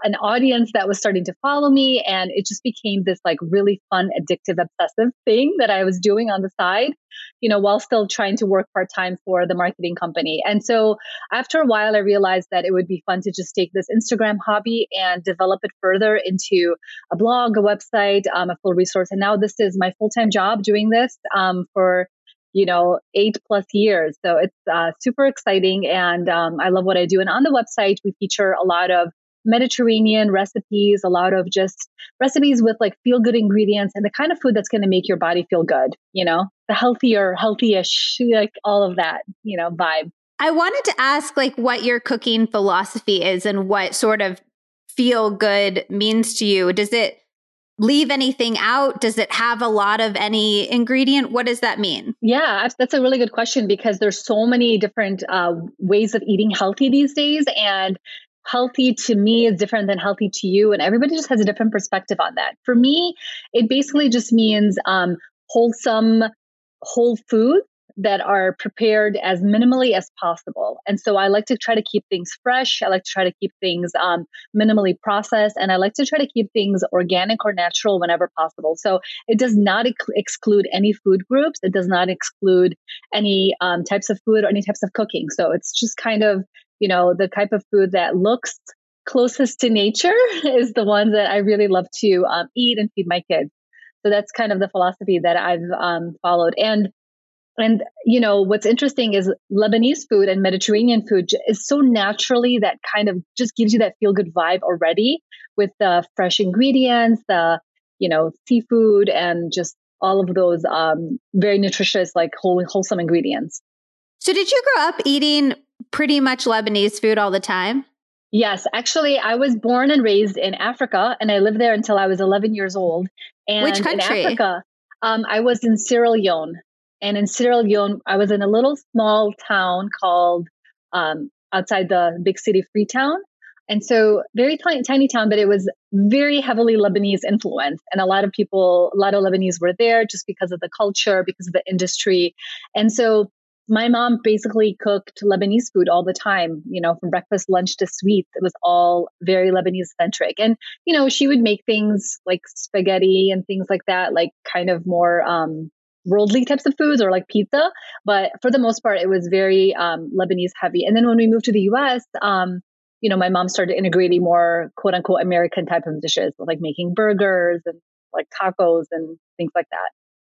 an audience that was starting to follow me. And it just became this like really fun, addictive, obsessive thing that I was doing on the side, you know, while still trying to work part-time for the marketing company. And so after a while, I realized that it would be fun to just take this Instagram hobby and develop it further into a blog, a website, um, a full resource. And now this is my full-time job doing this um, for you know, eight plus years. So it's uh, super exciting. And um, I love what I do. And on the website, we feature a lot of Mediterranean recipes, a lot of just recipes with like feel good ingredients and the kind of food that's going to make your body feel good, you know, the healthier, healthy-ish, like all of that, you know, vibe. I wanted to ask like what your cooking philosophy is and what sort of feel good means to you. Does it leave anything out? Does it have a lot of any ingredient? What does that mean? Yeah, that's a really good question because there's so many different uh, ways of eating healthy these days. And healthy to me is different than healthy to you. And everybody just has a different perspective on that. For me, it basically just means um, wholesome, whole foods that are prepared as minimally as possible. And so I like to try to keep things fresh. I like to try to keep things um, minimally processed. And I like to try to keep things organic or natural whenever possible. So it does not ex- exclude any food groups. It does not exclude any um, types of food or any types of cooking. So it's just kind of, you know, the type of food that looks closest to nature is the ones that I really love to um, eat and feed my kids. So that's kind of the philosophy that I've um, followed. And And, you know, what's interesting is Lebanese food and Mediterranean food is so naturally that kind of just gives you that feel good vibe already with the fresh ingredients, the, you know, seafood and just all of those um, very nutritious, like whole, wholesome ingredients. So did you grow up eating pretty much Lebanese food all the time? Yes, actually, I was born and raised in Africa and I lived there until I was eleven years old. And Which country? In Africa, um, I was in Sierra Leone. And in Sierra Leone, I was in a little small town called um, outside the big city, Freetown. And so very tiny, tiny town, but it was very heavily Lebanese influenced. And a lot of people, a lot of Lebanese were there just because of the culture, because of the industry. And so my mom basically cooked Lebanese food all the time, you know, from breakfast, lunch to sweets. It was all very Lebanese centric. And, you know, she would make things like spaghetti and things like that, like kind of more um, worldly types of foods or like pizza. But for the most part, it was very um, Lebanese heavy. And then when we moved to the U S, um, you know, my mom started integrating more quote unquote American type of dishes, like making burgers and like tacos and things like that.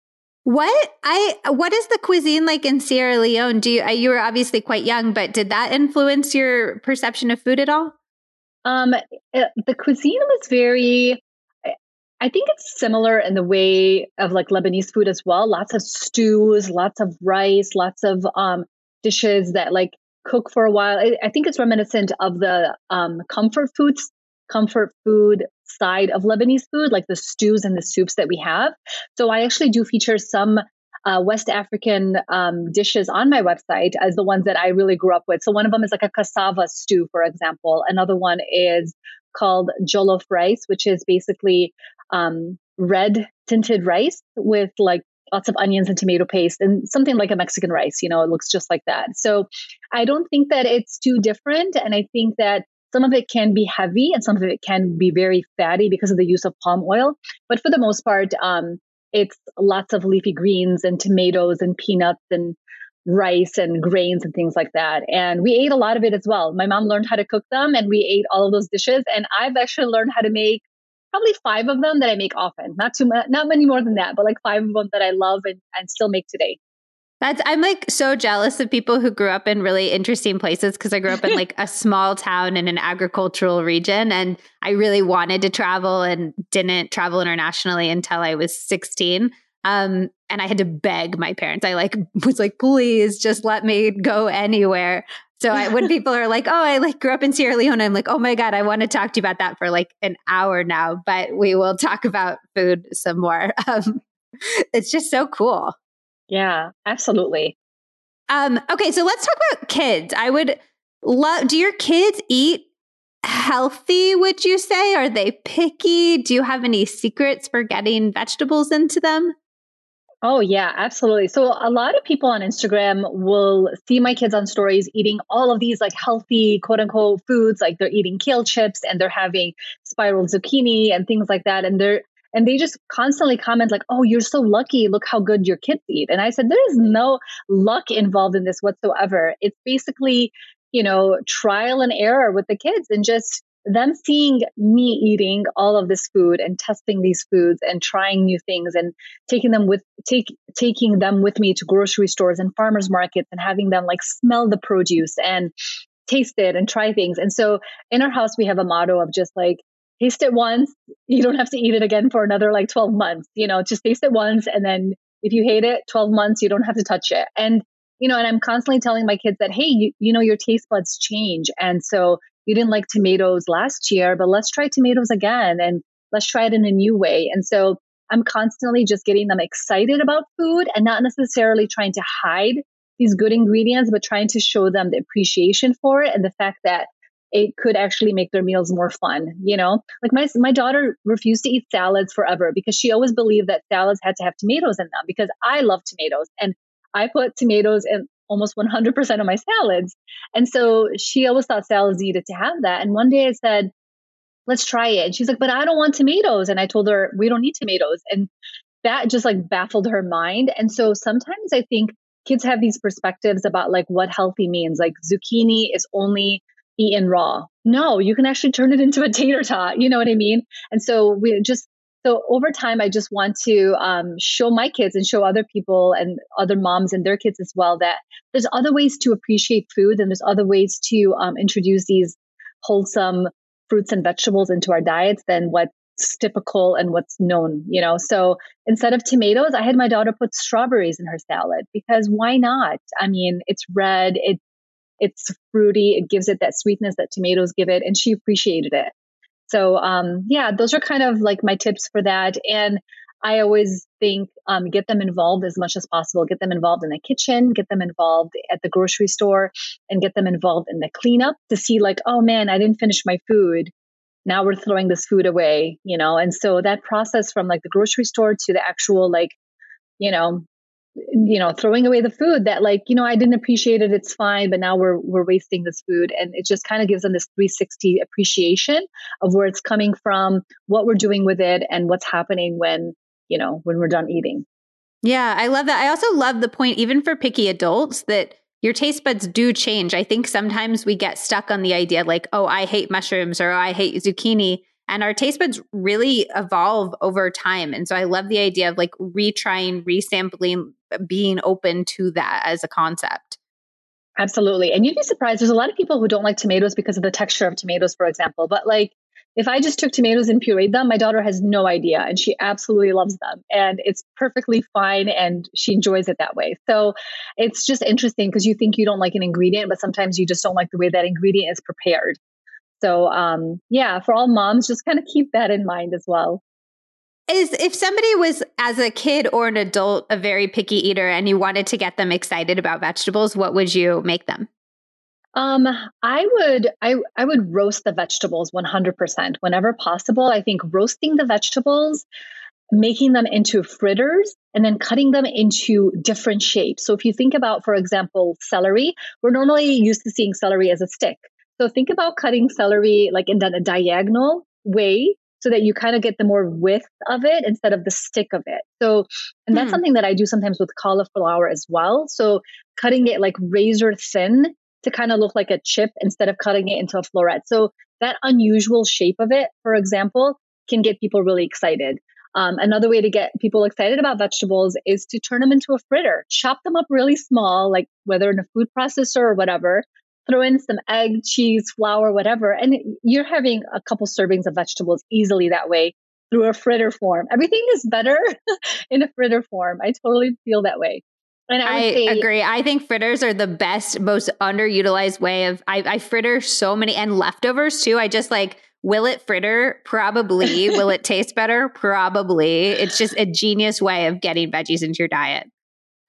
What I what is the cuisine like in Sierra Leone? Do you you were obviously quite young, but did that influence your perception of food at all? Um, it, the cuisine was very, I think it's similar in the way of like Lebanese food as well. Lots of stews, lots of rice, lots of um dishes that like cook for a while. I, I think it's reminiscent of the um comfort foods, comfort food side of Lebanese food, like the stews and the soups that we have. So I actually do feature some uh, West African um, dishes on my website as the ones that I really grew up with. So one of them is like a cassava stew, for example. Another one is called jollof rice, which is basically um, red tinted rice with like lots of onions and tomato paste and something like a Mexican rice. You know, it looks just like that. So I don't think that it's too different. And I think that some of it can be heavy and some of it can be very fatty because of the use of palm oil. But for the most part, um, it's lots of leafy greens and tomatoes and peanuts and rice and grains and things like that. And we ate a lot of it as well. My mom learned how to cook them and we ate all of those dishes. And I've actually learned how to make probably five of them that I make often. Not too much, not many more than that, but like five of them that I love and, and still make today. That's I'm like so jealous of people who grew up in really interesting places because I grew up in like a small town in an agricultural region and I really wanted to travel and didn't travel internationally until I was sixteen. Um, and I had to beg my parents. I like was like, please just let me go anywhere. So I, when people are like, oh, I like grew up in Sierra Leone, I'm like, oh my God, I want to talk to you about that for like an hour now, but we will talk about food some more. Um, it's just so cool. Yeah, absolutely. Um, okay, so let's talk about kids. I would love, do your kids eat healthy, would you say? Are they picky? Do you have any secrets for getting vegetables into them? Oh, yeah, absolutely. So a lot of people on Instagram will see my kids on stories eating all of these like healthy, quote unquote, foods. Like they're eating kale chips and they're having spiraled zucchini and things like that. And they're and they just constantly comment like, "Oh, you're so lucky. Look how good your kids eat." And I said, there is no luck involved in this whatsoever. It's basically, you know, trial and error with the kids and just them seeing me eating all of this food and testing these foods and trying new things and taking them with take taking them with me to grocery stores and farmers markets and having them like smell the produce and taste it and try things. And so in our house we have a motto of just like taste it once, you don't have to eat it again for another like twelve months, you know, just taste it once, and then if you hate it, twelve months you don't have to touch it. And you know, and I'm constantly telling my kids that, hey, you, you know, your taste buds change. And so you didn't like tomatoes last year, but let's try tomatoes again and let's try it in a new way. And so I'm constantly just getting them excited about food and not necessarily trying to hide these good ingredients, but trying to show them the appreciation for it and the fact that it could actually make their meals more fun. You know, like my, my daughter refused to eat salads forever because she always believed that salads had to have tomatoes in them because I love tomatoes and I put tomatoes in almost one hundred percent of my salads. And so she always thought salads needed to have that. And one day I said, let's try it. And she's like, but I don't want tomatoes. And I told her, we don't need tomatoes. And that just like baffled her mind. And so sometimes I think kids have these perspectives about like what healthy means. Like zucchini is only eaten raw. No, you can actually turn it into a tater tot. You know what I mean? And so we just, so over time, I just want to um, show my kids and show other people and other moms and their kids as well that there's other ways to appreciate food and there's other ways to um, introduce these wholesome fruits and vegetables into our diets than what's typical and what's known, you know? So instead of tomatoes, I had my daughter put strawberries in her salad because why not? I mean, it's red, it, it's fruity, it gives it that sweetness that tomatoes give it, and she appreciated it. So, um, yeah, those are kind of like my tips for that. And I always think, um, get them involved as much as possible. Get them involved in the kitchen, get them involved at the grocery store, and get them involved in the cleanup to see like, oh man, I didn't finish my food. Now we're throwing this food away, you know? And so that process from like the grocery store to the actual, like, you know, you know, throwing away the food that like, you know, I didn't appreciate it. It's fine. But now we're, we're wasting this food. And it just kind of gives them this three sixty appreciation of where it's coming from, what we're doing with it, and what's happening when, you know, when we're done eating. Yeah, I love that. I also love the point, even for picky adults, that your taste buds do change. I think sometimes we get stuck on the idea like, oh, I hate mushrooms or oh, I hate zucchini. And our taste buds really evolve over time. And so I love the idea of like retrying, resampling, being open to that as a concept. Absolutely. And you'd be surprised. There's a lot of people who don't like tomatoes because of the texture of tomatoes, for example. But like, if I just took tomatoes and pureed them, my daughter has no idea and she absolutely loves them and it's perfectly fine and she enjoys it that way. So it's just interesting because you think you don't like an ingredient, but sometimes you just don't like the way that ingredient is prepared. So um, yeah, for all moms, just kind of keep that in mind as well. Is if somebody was, as a kid or an adult, a very picky eater and you wanted to get them excited about vegetables, what would you make them? Um, I would, I, I would roast the vegetables one hundred percent whenever possible. I think roasting the vegetables, making them into fritters, and then cutting them into different shapes. So if you think about, for example, celery, we're normally used to seeing celery as a stick. So think about cutting celery like in a diagonal way so that you kind of get the more width of it instead of the stick of it. So, and that's hmm. something that I do sometimes with cauliflower as well. So cutting it like razor thin to kind of look like a chip instead of cutting it into a floret. So that unusual shape of it, for example, can get people really excited. Um, another way to get people excited about vegetables is to turn them into a fritter, chop them up really small, like whether in a food processor or whatever, throw in some egg, cheese, flour, whatever. And you're having a couple servings of vegetables easily that way through a fritter form. Everything is better in a fritter form. I totally feel that way. And I, I say, agree. I think fritters are the best, most underutilized way of, I, I fritter so many, and leftovers too. I just like, will it fritter? Probably. Will it taste better? Probably. It's just a genius way of getting veggies into your diet.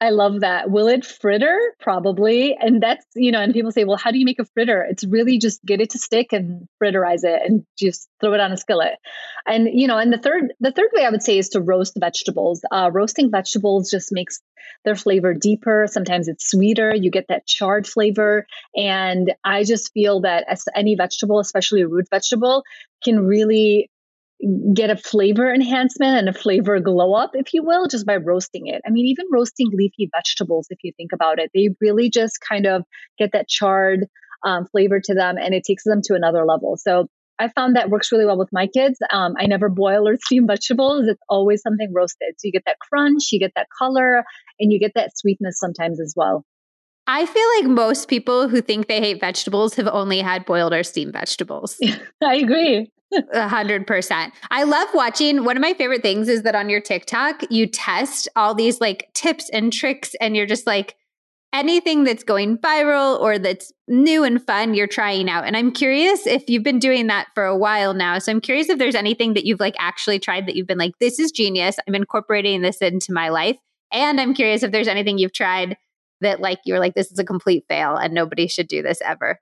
I love that. Will it fritter? Probably. And that's, you know, and people say, well, how do you make a fritter? It's really just get it to stick and fritterize it and just throw it on a skillet. And, you know, and the third, the third way I would say is to roast vegetables. Uh, roasting vegetables just makes their flavor deeper. Sometimes it's sweeter. You get that charred flavor. And I just feel that as any vegetable, especially a root vegetable, can really get a flavor enhancement and a flavor glow up, if you will, just by roasting it. I mean, even roasting leafy vegetables, if you think about it, they really just kind of get that charred um, flavor to them, and it takes them to another level. So I found that works really well with my kids. Um, I never boil or steam vegetables. It's always something roasted. So you get that crunch, you get that color, and you get that sweetness sometimes as well. I feel like most people who think they hate vegetables have only had boiled or steamed vegetables. I agree. A hundred percent. I love watching. One of my favorite things is that on your TikTok, you test all these like tips and tricks, and you're just like, anything that's going viral or that's new and fun, you're trying out. And I'm curious if you've been doing that for a while now. So I'm curious if there's anything that you've like actually tried that you've been like, this is genius. I'm incorporating this into my life. And I'm curious if there's anything you've tried that like, you're like, this is a complete fail and nobody should do this ever.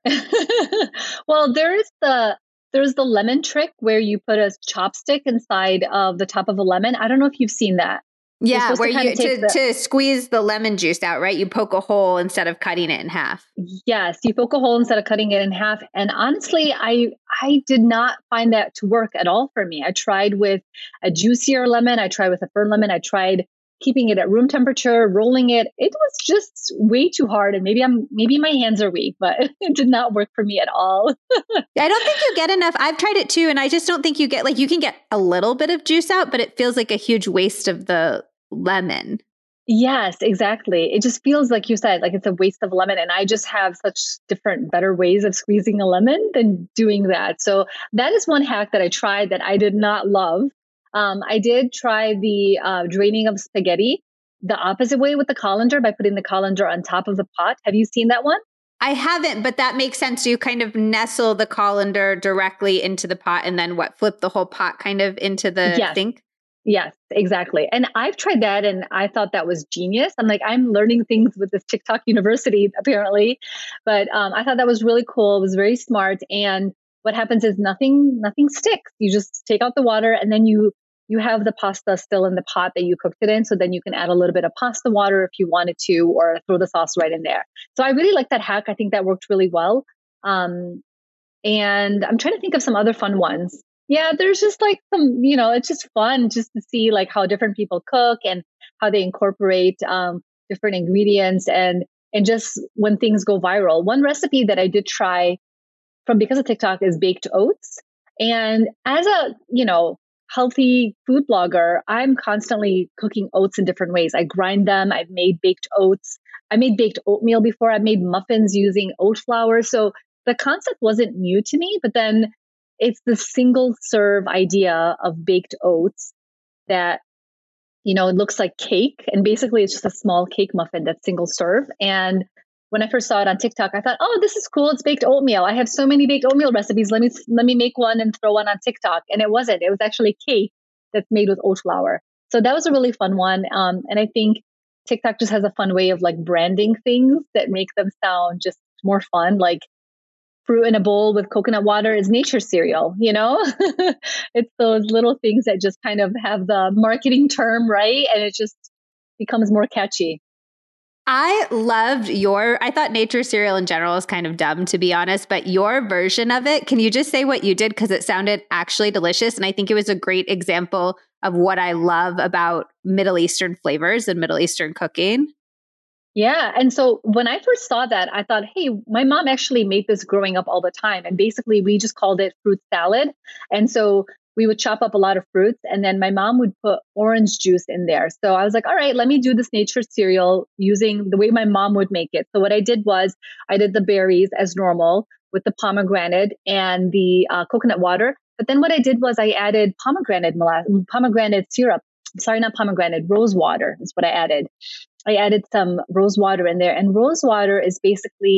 Well, there's the, There's the lemon trick where you put a chopstick inside of the top of a lemon. I don't know if you've seen that. Yeah, where to you to, the, to squeeze the lemon juice out, right? You poke a hole instead of cutting it in half. Yes, you poke a hole instead of cutting it in half. And honestly, I I did not find that to work at all for me. I tried with a juicier lemon. I tried with a firm lemon. I tried keeping it at room temperature, rolling it. It was just way too hard. And maybe I'm maybe my hands are weak, but it did not work for me at all. I don't think you get enough. I've tried it too. And I just don't think you get like, you can get a little bit of juice out, but it feels like a huge waste of the lemon. Yes, exactly. It just feels like you said, like it's a waste of lemon. And I just have such different, better ways of squeezing a lemon than doing that. So that is one hack that I tried that I did not love. Um, I did try the uh, draining of spaghetti the opposite way with the colander by putting the colander on top of the pot. Have you seen that one? I haven't, but that makes sense. You kind of nestle the colander directly into the pot and then what, flip the whole pot kind of into the yes. sink? Yes, exactly. And I've tried that and I thought that was genius. I'm like, I'm learning things with this TikTok university, apparently. But um, I thought that was really cool. It was very smart. And what happens is nothing, nothing sticks. You just take out the water and then you you have the pasta still in the pot that you cooked it in. So then you can add a little bit of pasta water if you wanted to, or throw the sauce right in there. So I really like that hack. I think that worked really well. Um, and I'm trying to think of some other fun ones. Yeah, there's just like some, you know, it's just fun just to see like how different people cook and how they incorporate um, different ingredients and and just when things go viral. One recipe that I did try from because of TikTok is baked oats. And as a, you know, healthy food blogger, I'm constantly cooking oats in different ways. I grind them. I've made baked oats. I made baked oatmeal before. I made muffins using oat flour. So the concept wasn't new to me, but then it's the single serve idea of baked oats that, you know, it looks like cake. And basically it's just a small cake muffin that's single serve. And when I first saw it on TikTok, I thought, oh, this is cool. It's baked oatmeal. I have so many baked oatmeal recipes. Let me let me make one and throw one on TikTok. And it wasn't. It was actually cake that's made with oat flour. So that was a really fun one. Um, and I think TikTok just has a fun way of like branding things that make them sound just more fun. Like fruit in a bowl with coconut water is nature cereal, you know? It's those little things that just kind of have the marketing term, right? And it just becomes more catchy. I loved your, I thought nature cereal in general is kind of dumb, to be honest, but your version of it, can you just say what you did? Because it sounded actually delicious. And I think it was a great example of what I love about Middle Eastern flavors and Middle Eastern cooking. Yeah. And so when I first saw that, I thought, hey, my mom actually made this growing up all the time. And basically we just called it fruit salad. And so we would chop up a lot of fruits and then my mom would put orange juice in there. So I was like, all right, let me do this nature cereal using the way my mom would make it. So what I did was I did the berries as normal with the pomegranate and the uh, coconut water. But then what I did was I added pomegranate molasses, pomegranate syrup. Sorry, not pomegranate, rose water is what I added. I added some rose water in there. And rose water is basically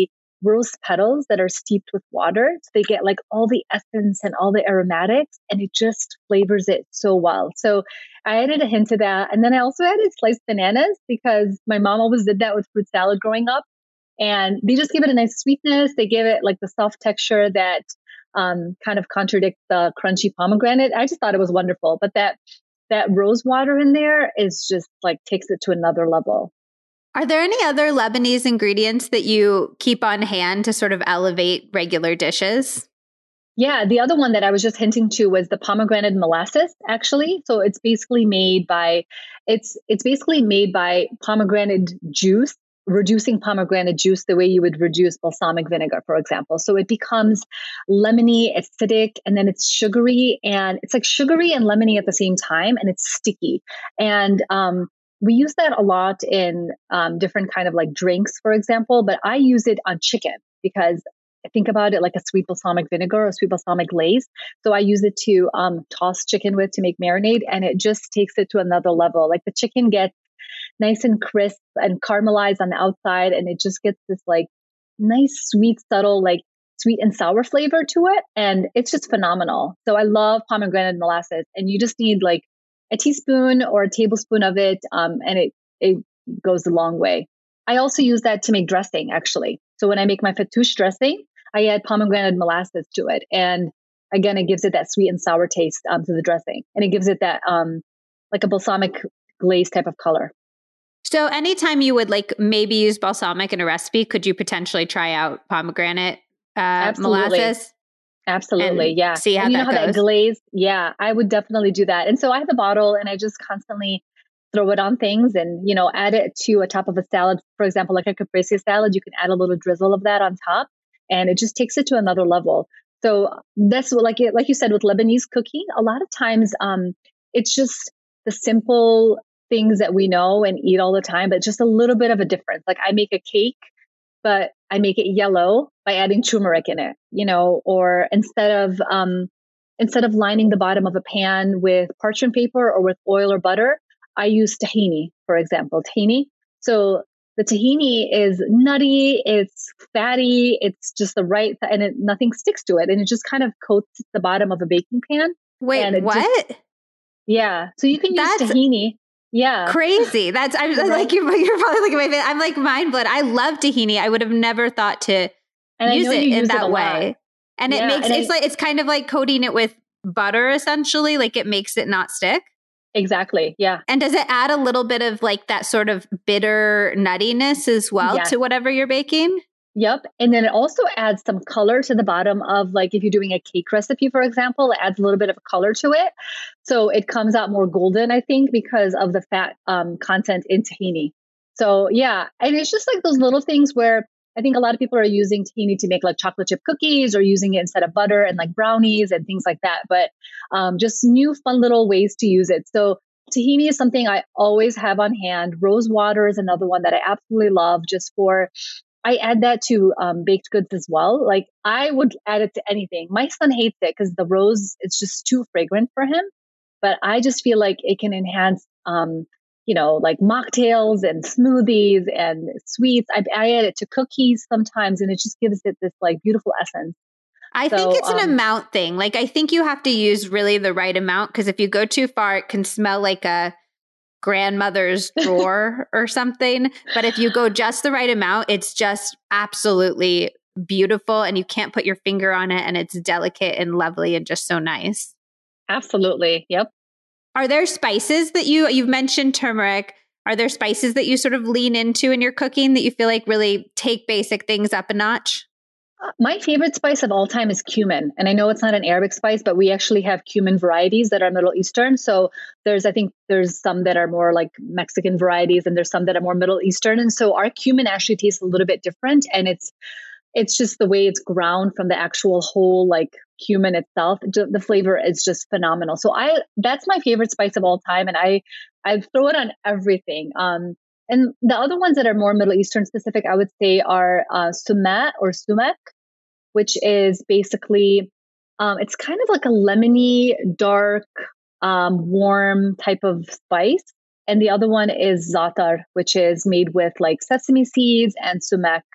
rose petals that are steeped with water. So they get like all the essence and all the aromatics, and it just flavors it so well. So I added a hint of that. And then I also added sliced bananas because my mom always did that with fruit salad growing up. And they just give it a nice sweetness. They give it like the soft texture that um, kind of contradicts the crunchy pomegranate. I just thought it was wonderful. But that that rose water in there is just like takes it to another level. Are there any other Lebanese ingredients that you keep on hand to sort of elevate regular dishes? Yeah, the other one that I was just hinting to was the pomegranate molasses, actually. So it's basically made by it's it's basically made by pomegranate juice, reducing pomegranate juice the way you would reduce balsamic vinegar, for example. So it becomes lemony, acidic, and then it's sugary, and it's like sugary and lemony at the same time, and it's sticky. And um, we use that a lot in um, different kind of like drinks, for example, but I use it on chicken because I think about it like a sweet balsamic vinegar or sweet balsamic glaze. So I use it to um, toss chicken with to make marinade, and it just takes it to another level. Like the chicken gets nice and crisp and caramelized on the outside, and it just gets this like nice, sweet, subtle, like sweet and sour flavor to it. And it's just phenomenal. So I love pomegranate molasses, and you just need like a teaspoon or a tablespoon of it, um, and it it goes a long way. I also use that to make dressing, actually. So when I make my fattoush dressing, I add pomegranate molasses to it. And again, it gives it that sweet and sour taste um, to the dressing. And it gives it that um, like a balsamic glaze type of color. So anytime you would like maybe use balsamic in a recipe, could you potentially try out pomegranate uh, Absolutely. molasses? Absolutely. Yeah. See how and you that know how goes. that glaze? Yeah, I would definitely do that. And so I have a bottle and I just constantly throw it on things and, you know, add it to a top of a salad. For example, like a caprese salad, you can add a little drizzle of that on top, and it just takes it to another level. So that's what, like, like you said, with Lebanese cooking, a lot of times um, it's just the simple things that we know and eat all the time, but just a little bit of a difference. Like I make a cake, but I make it yellow by adding turmeric in it, you know, or instead of, um, instead of lining the bottom of a pan with parchment paper or with oil or butter, I use tahini, for example, tahini. So the tahini is nutty, it's fatty, it's just the right, and it, nothing sticks to it. And it just kind of coats the bottom of a baking pan. Wait, and it what? Just, yeah. So you can use That's tahini. Yeah. Crazy. That's, I'm right? like, you're, you're probably looking at my face. I'm like mind blown. I love tahini. I would have never thought to and use it in use that it way. Lot. And yeah, it makes, and it's I, like, it's kind of like coating it with butter, essentially. Like it makes it not stick. Exactly. Yeah. And does it add a little bit of like that sort of bitter nuttiness as well yes. to whatever you're baking? Yep. And then it also adds some color to the bottom of, like, if you're doing a cake recipe, for example, it adds a little bit of color to it. So it comes out more golden, I think, because of the fat um, content in tahini. So yeah. And it's just like those little things where I think a lot of people are using tahini to make like chocolate chip cookies or using it instead of butter and like brownies and things like that. But um, just new fun little ways to use it. So tahini is something I always have on hand. Rose water is another one that I absolutely love, just for, I add that to um, baked goods as well. Like I would add it to anything. My son hates it because the rose, it's just too fragrant for him. But I just feel like it can enhance, um, you know, like mocktails and smoothies and sweets. I, I add it to cookies sometimes, and it just gives it this like beautiful essence. I so, think it's an um, amount thing. Like I think you have to use really the right amount, because if you go too far, it can smell like a grandmother's drawer or something. But if you go just the right amount, it's just absolutely beautiful, and you can't put your finger on it, and it's delicate and lovely and just so nice. Absolutely. Yep. Are there spices that you, you've mentioned turmeric. Are there spices that you sort of lean into in your cooking that you feel like really take basic things up a notch? My favorite spice of all time is cumin. And I know it's not an Arabic spice, but we actually have cumin varieties that are Middle Eastern. So there's, I think there's some that are more like Mexican varieties, and there's some that are more Middle Eastern. And so our cumin actually tastes a little bit different. And it's, it's just the way it's ground from the actual whole like cumin itself. The flavor is just phenomenal. So I, that's my favorite spice of all time. And I, I throw it on everything. Um, And the other ones that are more Middle Eastern specific, I would say, are uh, sumat or sumac, which is basically, um, it's kind of like a lemony, dark, um, warm type of spice. And the other one is za'atar, which is made with like sesame seeds and sumac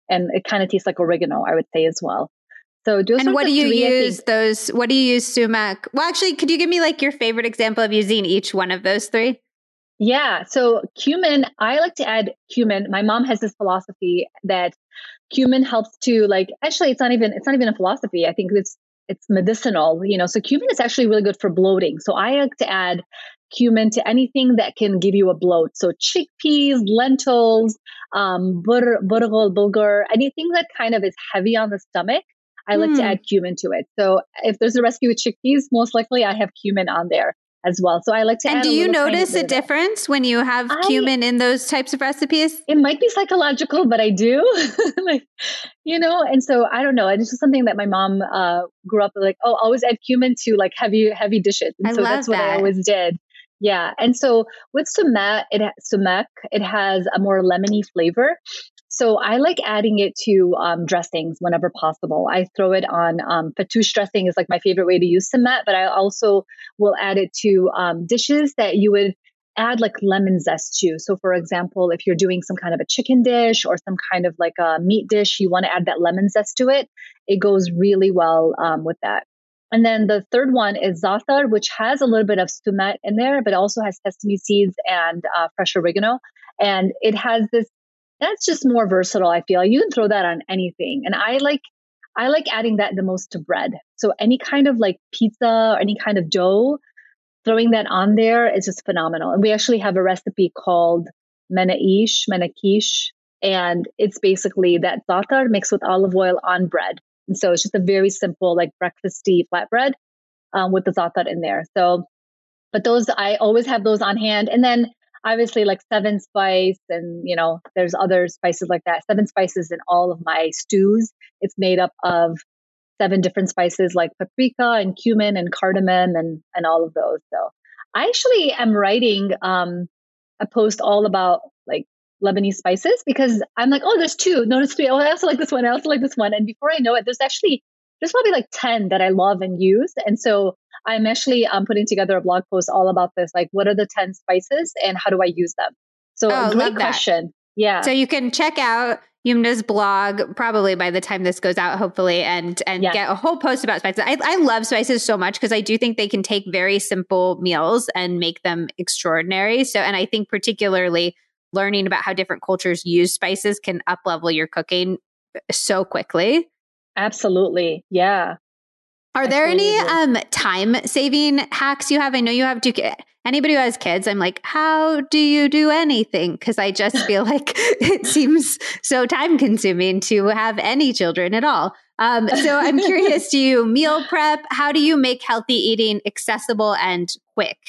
And it kind of tastes like oregano, I would say as well. So and what do you three, use those? What do you use sumac? Well, actually, could you give me like your favorite example of using each one of those three? Yeah. So cumin, I like to add cumin. My mom has this philosophy that cumin helps to like, actually, it's not even, it's not even a philosophy. I think it's, it's medicinal, you know, so cumin is actually really good for bloating. So I like to add cumin to anything that can give you a bloat. So chickpeas, lentils, um, bur- burghul, bulgur, anything that kind of is heavy on the stomach, I like mm. to add cumin to it. So if there's a recipe with chickpeas, most likely I have cumin on there as well. So I like to and add do a you notice a difference when you have I, cumin in those types of recipes? It might be psychological, but I do. Like, you know, and so I don't know. It's just something that my mom uh, grew up with, like, oh, always add cumin to like heavy, heavy dishes. And I so love that's what that. I always did. Yeah. And so with sumac, it sumac, it has a more lemony flavor. So I like adding it to um, dressings whenever possible. I throw it on um, fattoush dressing is like my favorite way to use sumac, but I also will add it to um, dishes that you would add like lemon zest to. So for example, if you're doing some kind of a chicken dish or some kind of like a meat dish, you want to add that lemon zest to it. It goes really well um, with that. And then the third one is za'atar, which has a little bit of sumac in there, but also has sesame seeds and uh, fresh oregano. And it has this, that's just more versatile, I feel. You can throw that on anything. And I like, I like adding that the most to bread. So any kind of like pizza or any kind of dough, throwing that on there is just phenomenal. And we actually have a recipe called menaish, menakish. And it's basically that za'atar mixed with olive oil on bread. And so it's just a very simple, like breakfasty flatbread um, with the za'atar in there. So, but those, I always have those on hand. And then obviously like seven spice and, you know, there's other spices like that. Seven spices in all of my stews. It's made up of seven different spices like paprika and cumin and cardamom and, and all of those. So I actually am writing um, a post all about like Lebanese spices because I'm like, oh, there's two. No, there's three. Oh, I also like this one. I also like this one. And before I know it, there's actually, there's probably like ten that I love and use. And so I'm actually um, putting together a blog post all about this. Like, what are the ten spices and how do I use them? So oh, great question. Yeah. So you can check out Yumna's blog probably by the time this goes out, hopefully, and and yes. get a whole post about spices. I, I love spices so much because I do think they can take very simple meals and make them extraordinary. So, and I think particularly learning about how different cultures use spices can up-level your cooking so quickly. Absolutely. Yeah. Are I there totally any um, time-saving hacks you have? I know you have two kids. Anybody who has kids, I'm like, how do you do anything? Because I just feel like it seems so time-consuming to have any children at all. Um, so I'm curious, do you meal prep? How do you make healthy eating accessible and quick?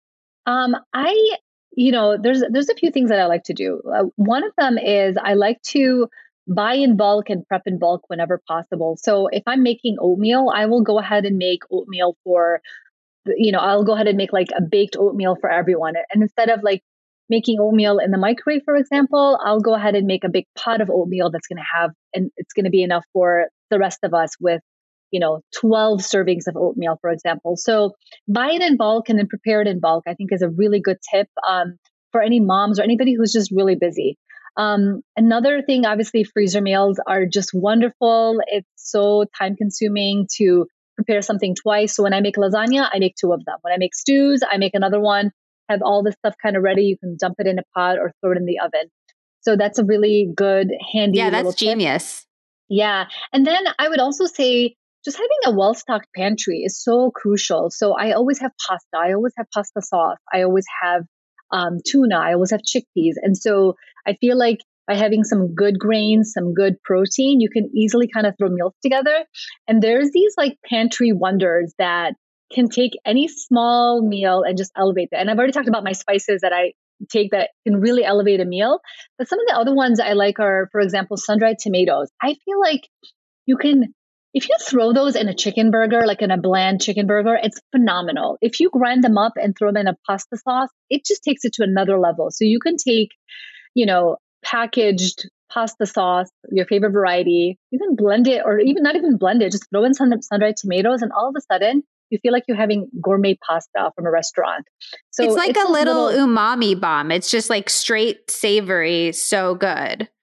Um, I, you know, there's there's a few things that I like to do. Uh, one of them is I like to buy in bulk and prep in bulk whenever possible. So if I'm making oatmeal, I will go ahead and make oatmeal for, you know, I'll go ahead and make like a baked oatmeal for everyone. And instead of like making oatmeal in the microwave, for example, I'll go ahead and make a big pot of oatmeal that's going to have, and it's going to be enough for the rest of us with, you know, twelve servings of oatmeal, for example. So buy it in bulk and then prepare it in bulk, I think is a really good tip um, for any moms or anybody who's just really busy. Um, another thing, obviously, freezer meals are just wonderful. It's so time consuming to prepare something twice. So when I make lasagna, I make two of them. When I make stews, I make another one, have all this stuff kind of ready. You can dump it in a pot or throw it in the oven. So that's a really good, handy Yeah, little that's genius. tip. Yeah. And then I would also say just having a well-stocked pantry is so crucial. So I always have pasta. I always have pasta sauce. I always have um, tuna. I always have chickpeas. And so I feel like by having some good grains, some good protein, you can easily kind of throw meals together. And there's these like pantry wonders that can take any small meal and just elevate it. And I've already talked about my spices that I take that can really elevate a meal. But some of the other ones I like are, for example, sun-dried tomatoes. I feel like you can, if you throw those in a chicken burger, like in a bland chicken burger, it's phenomenal. If you grind them up and throw them in a pasta sauce, it just takes it to another level. So you can take, you know, packaged pasta sauce, your favorite variety, you can blend it or even not even blend it, just throw in sun, sun-dried tomatoes and all of a sudden you feel like you're having gourmet pasta from a restaurant. So it's like it's a little, little umami bomb. It's just like straight savory, so good.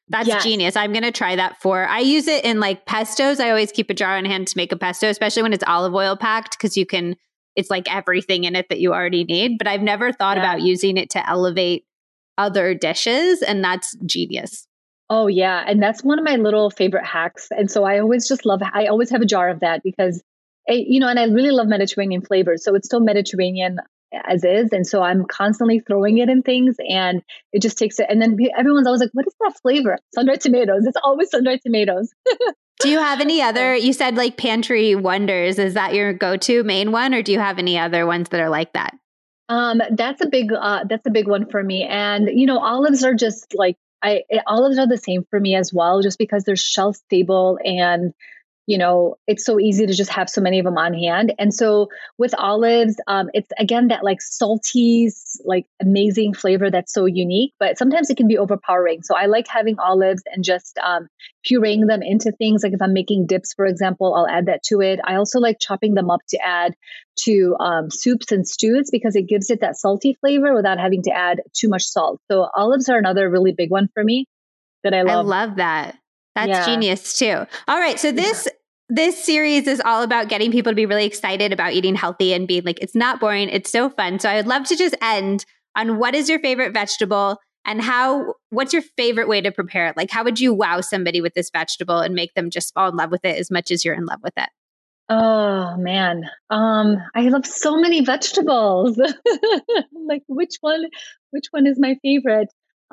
That's Yes. genius. I'm going to try that for, I use it in like pestos. I always keep a jar on hand to make a pesto, especially when it's olive oil packed, because you can, it's like everything in it that you already need. But I've never thought Yeah. about using it to elevate other dishes. And that's genius. Oh yeah. And that's one of my little favorite hacks. And so I always just love, I always have a jar of that because, it, you know, and I really love Mediterranean flavors. So it's still Mediterranean as is. And so I'm constantly throwing it in things and it just takes it. And then everyone's always like, what is that flavor? Sun-dried tomatoes. It's always sun-dried tomatoes. Do you have any other, you said like Pantry Wonders. Is that your go-to main one? Or do you have any other ones that are like that? Um, that's a big, uh, that's a big one for me. And, you know, olives are just like, I, olives are the same for me as well, just because they're shelf stable and, you know, it's so easy to just have so many of them on hand. And so with olives, um, it's again, that like salty, like amazing flavor that's so unique, but sometimes it can be overpowering. So I like having olives and just um, pureeing them into things. Like if I'm making dips, for example, I'll add that to it. I also like chopping them up to add to um, soups and stews because it gives it that salty flavor without having to add too much salt. So olives are another really big one for me that I love. I love that. That's Yeah. genius too. All right. So this yeah. this series is all about getting people to be really excited about eating healthy and being like, it's not boring. It's so fun. So I would love to just end on what is your favorite vegetable and how, what's your favorite way to prepare it? Like, how would you wow somebody with this vegetable and make them just fall in love with it as much as you're in love with it? Oh man. Um, I love so many vegetables. Like which one, which one is my favorite?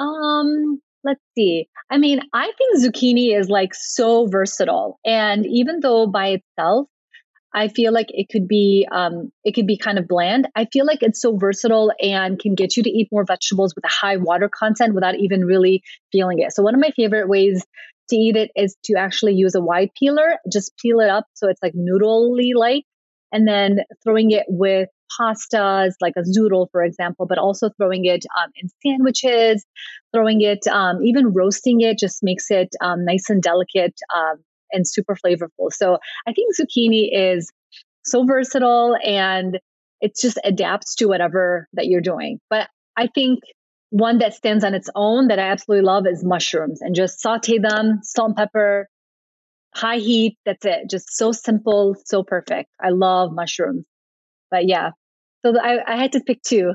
Um, let's see. I mean, I think zucchini is like so versatile. And even though by itself, I feel like it could be, um, it could be kind of bland. I feel like it's so versatile and can get you to eat more vegetables with a high water content without even really feeling it. So one of my favorite ways to eat it is to actually use a wide peeler, just peel it up so it's like noodle-y like, and then throwing it with pastas, like a zoodle, for example, but also throwing it um, in sandwiches, throwing it, um, even roasting it just makes it um, nice and delicate um, and super flavorful. So I think zucchini is so versatile and it just adapts to whatever that you're doing. But I think one that stands on its own that I absolutely love is mushrooms, and just saute them, salt and pepper, high heat. That's it. Just so simple, so perfect. I love mushrooms. But yeah, so I, I had to pick two.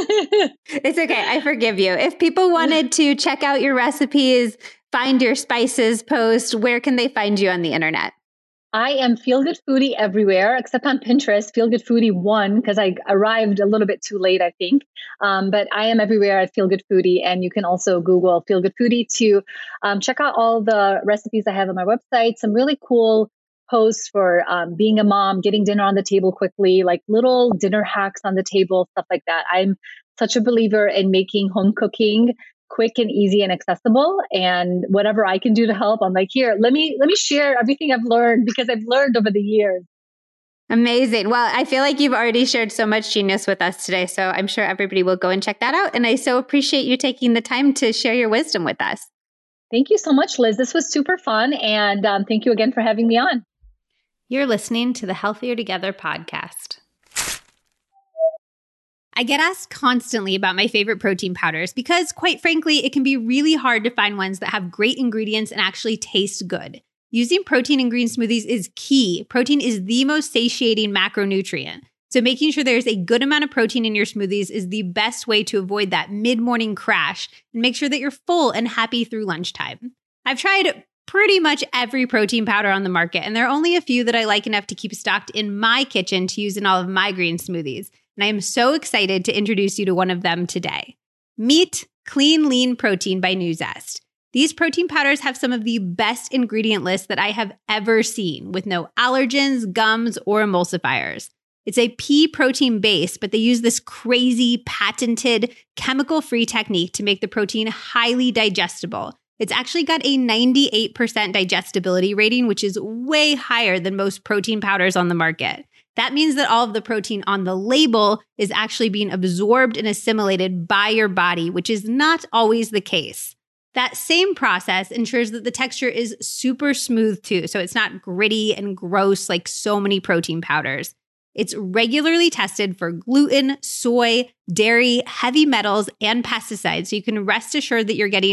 It's okay. I forgive you. If people wanted to check out your recipes, find your spices post, where can they find you on the internet? I am Feel Good Foodie everywhere, except on Pinterest, Feel Good Foodie one, because I arrived a little bit too late, I think. Um, but I am everywhere at Feel Good Foodie. And you can also Google Feel Good Foodie to um, check out all the recipes I have on my website. Some really cool posts for um, being a mom, getting dinner on the table quickly, like little dinner hacks on the table, stuff like that. I'm such a believer in making home cooking quick and easy and accessible, and whatever I can do to help, I'm like, here, let me let me share everything I've learned, because I've learned over the years. Amazing. Well, I feel like you've already shared so much genius with us today, so I'm sure everybody will go and check that out. And I so appreciate you taking the time to share your wisdom with us. Thank you so much, Liz. This was super fun, and um, thank you again for having me on. You're listening to the Healthier Together podcast. I get asked constantly about my favorite protein powders because, quite frankly, it can be really hard to find ones that have great ingredients and actually taste good. Using protein in green smoothies is key. Protein is the most satiating macronutrient. So making sure there's a good amount of protein in your smoothies is the best way to avoid that mid-morning crash and make sure that you're full and happy through lunchtime. I've tried pretty much every protein powder on the market, and there are only a few that I like enough to keep stocked in my kitchen to use in all of my green smoothies. And I am so excited to introduce you to one of them today. Meet Clean Lean Protein by Nuzest. These protein powders have some of the best ingredient lists that I have ever seen, with no allergens, gums, or emulsifiers. It's a pea protein base, but they use this crazy patented chemical-free technique to make the protein highly digestible. It's actually got a ninety-eight percent digestibility rating, which is way higher than most protein powders on the market. That means that all of the protein on the label is actually being absorbed and assimilated by your body, which is not always the case. That same process ensures that the texture is super smooth too, so it's not gritty and gross like so many protein powders. It's regularly tested for gluten, soy, dairy, heavy metals, and pesticides, so you can rest assured that you're getting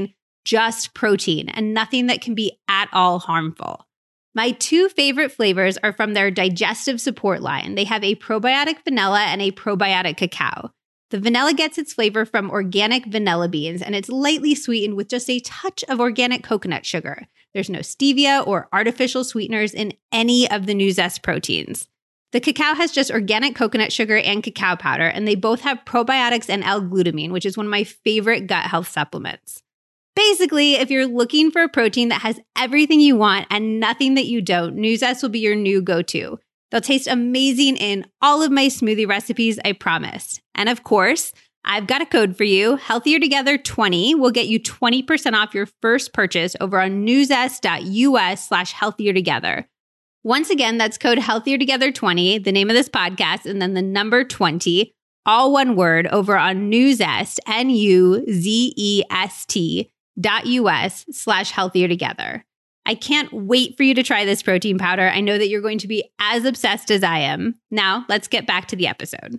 just protein and nothing that can be at all harmful. My two favorite flavors are from their digestive support line. They have a probiotic vanilla and a probiotic cacao. The vanilla gets its flavor from organic vanilla beans, and it's lightly sweetened with just a touch of organic coconut sugar. There's no stevia or artificial sweeteners in any of the new Zest proteins. The cacao has just organic coconut sugar and cacao powder, and they both have probiotics and L-glutamine, which is one of my favorite gut health supplements. Basically, if you're looking for a protein that has everything you want and nothing that you don't, New Zest will be your new go-to. They'll taste amazing in all of my smoothie recipes, I promise. And of course, I've got a code for you. Healthier Together twenty will get you twenty percent off your first purchase over on newzest.us slash healthier together. Once again, that's code Healthier Together twenty, the name of this podcast, and then the number twenty, all one word, over on newzest, N U Z E S T dot U-S slash healthier together. I can't wait for you to try this protein powder. I know that you're going to be as obsessed as I am. Now, let's get back to the episode.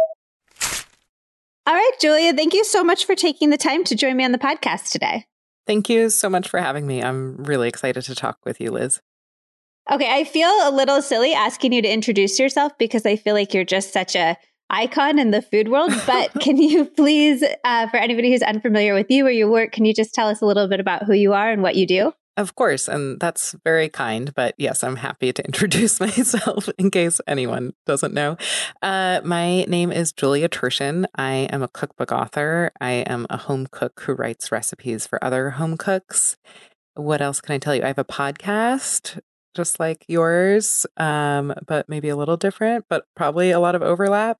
All right, Julia, thank you so much for taking the time to join me on the podcast today. Thank you so much for having me. I'm really excited to talk with you, Liz. Okay, I feel a little silly asking you to introduce yourself because I feel like you're just such a icon in the food world. But can you please, uh, for anybody who's unfamiliar with you or your work, can you just tell us a little bit about who you are and what you do? Of course, and that's very kind, but yes, I'm happy to introduce myself in case anyone doesn't know. Uh, my name is Julia Turshen. I am a cookbook author. I am a home cook who writes recipes for other home cooks. What else can I tell you? I have a podcast, just like yours, um, but maybe a little different, but probably a lot of overlap.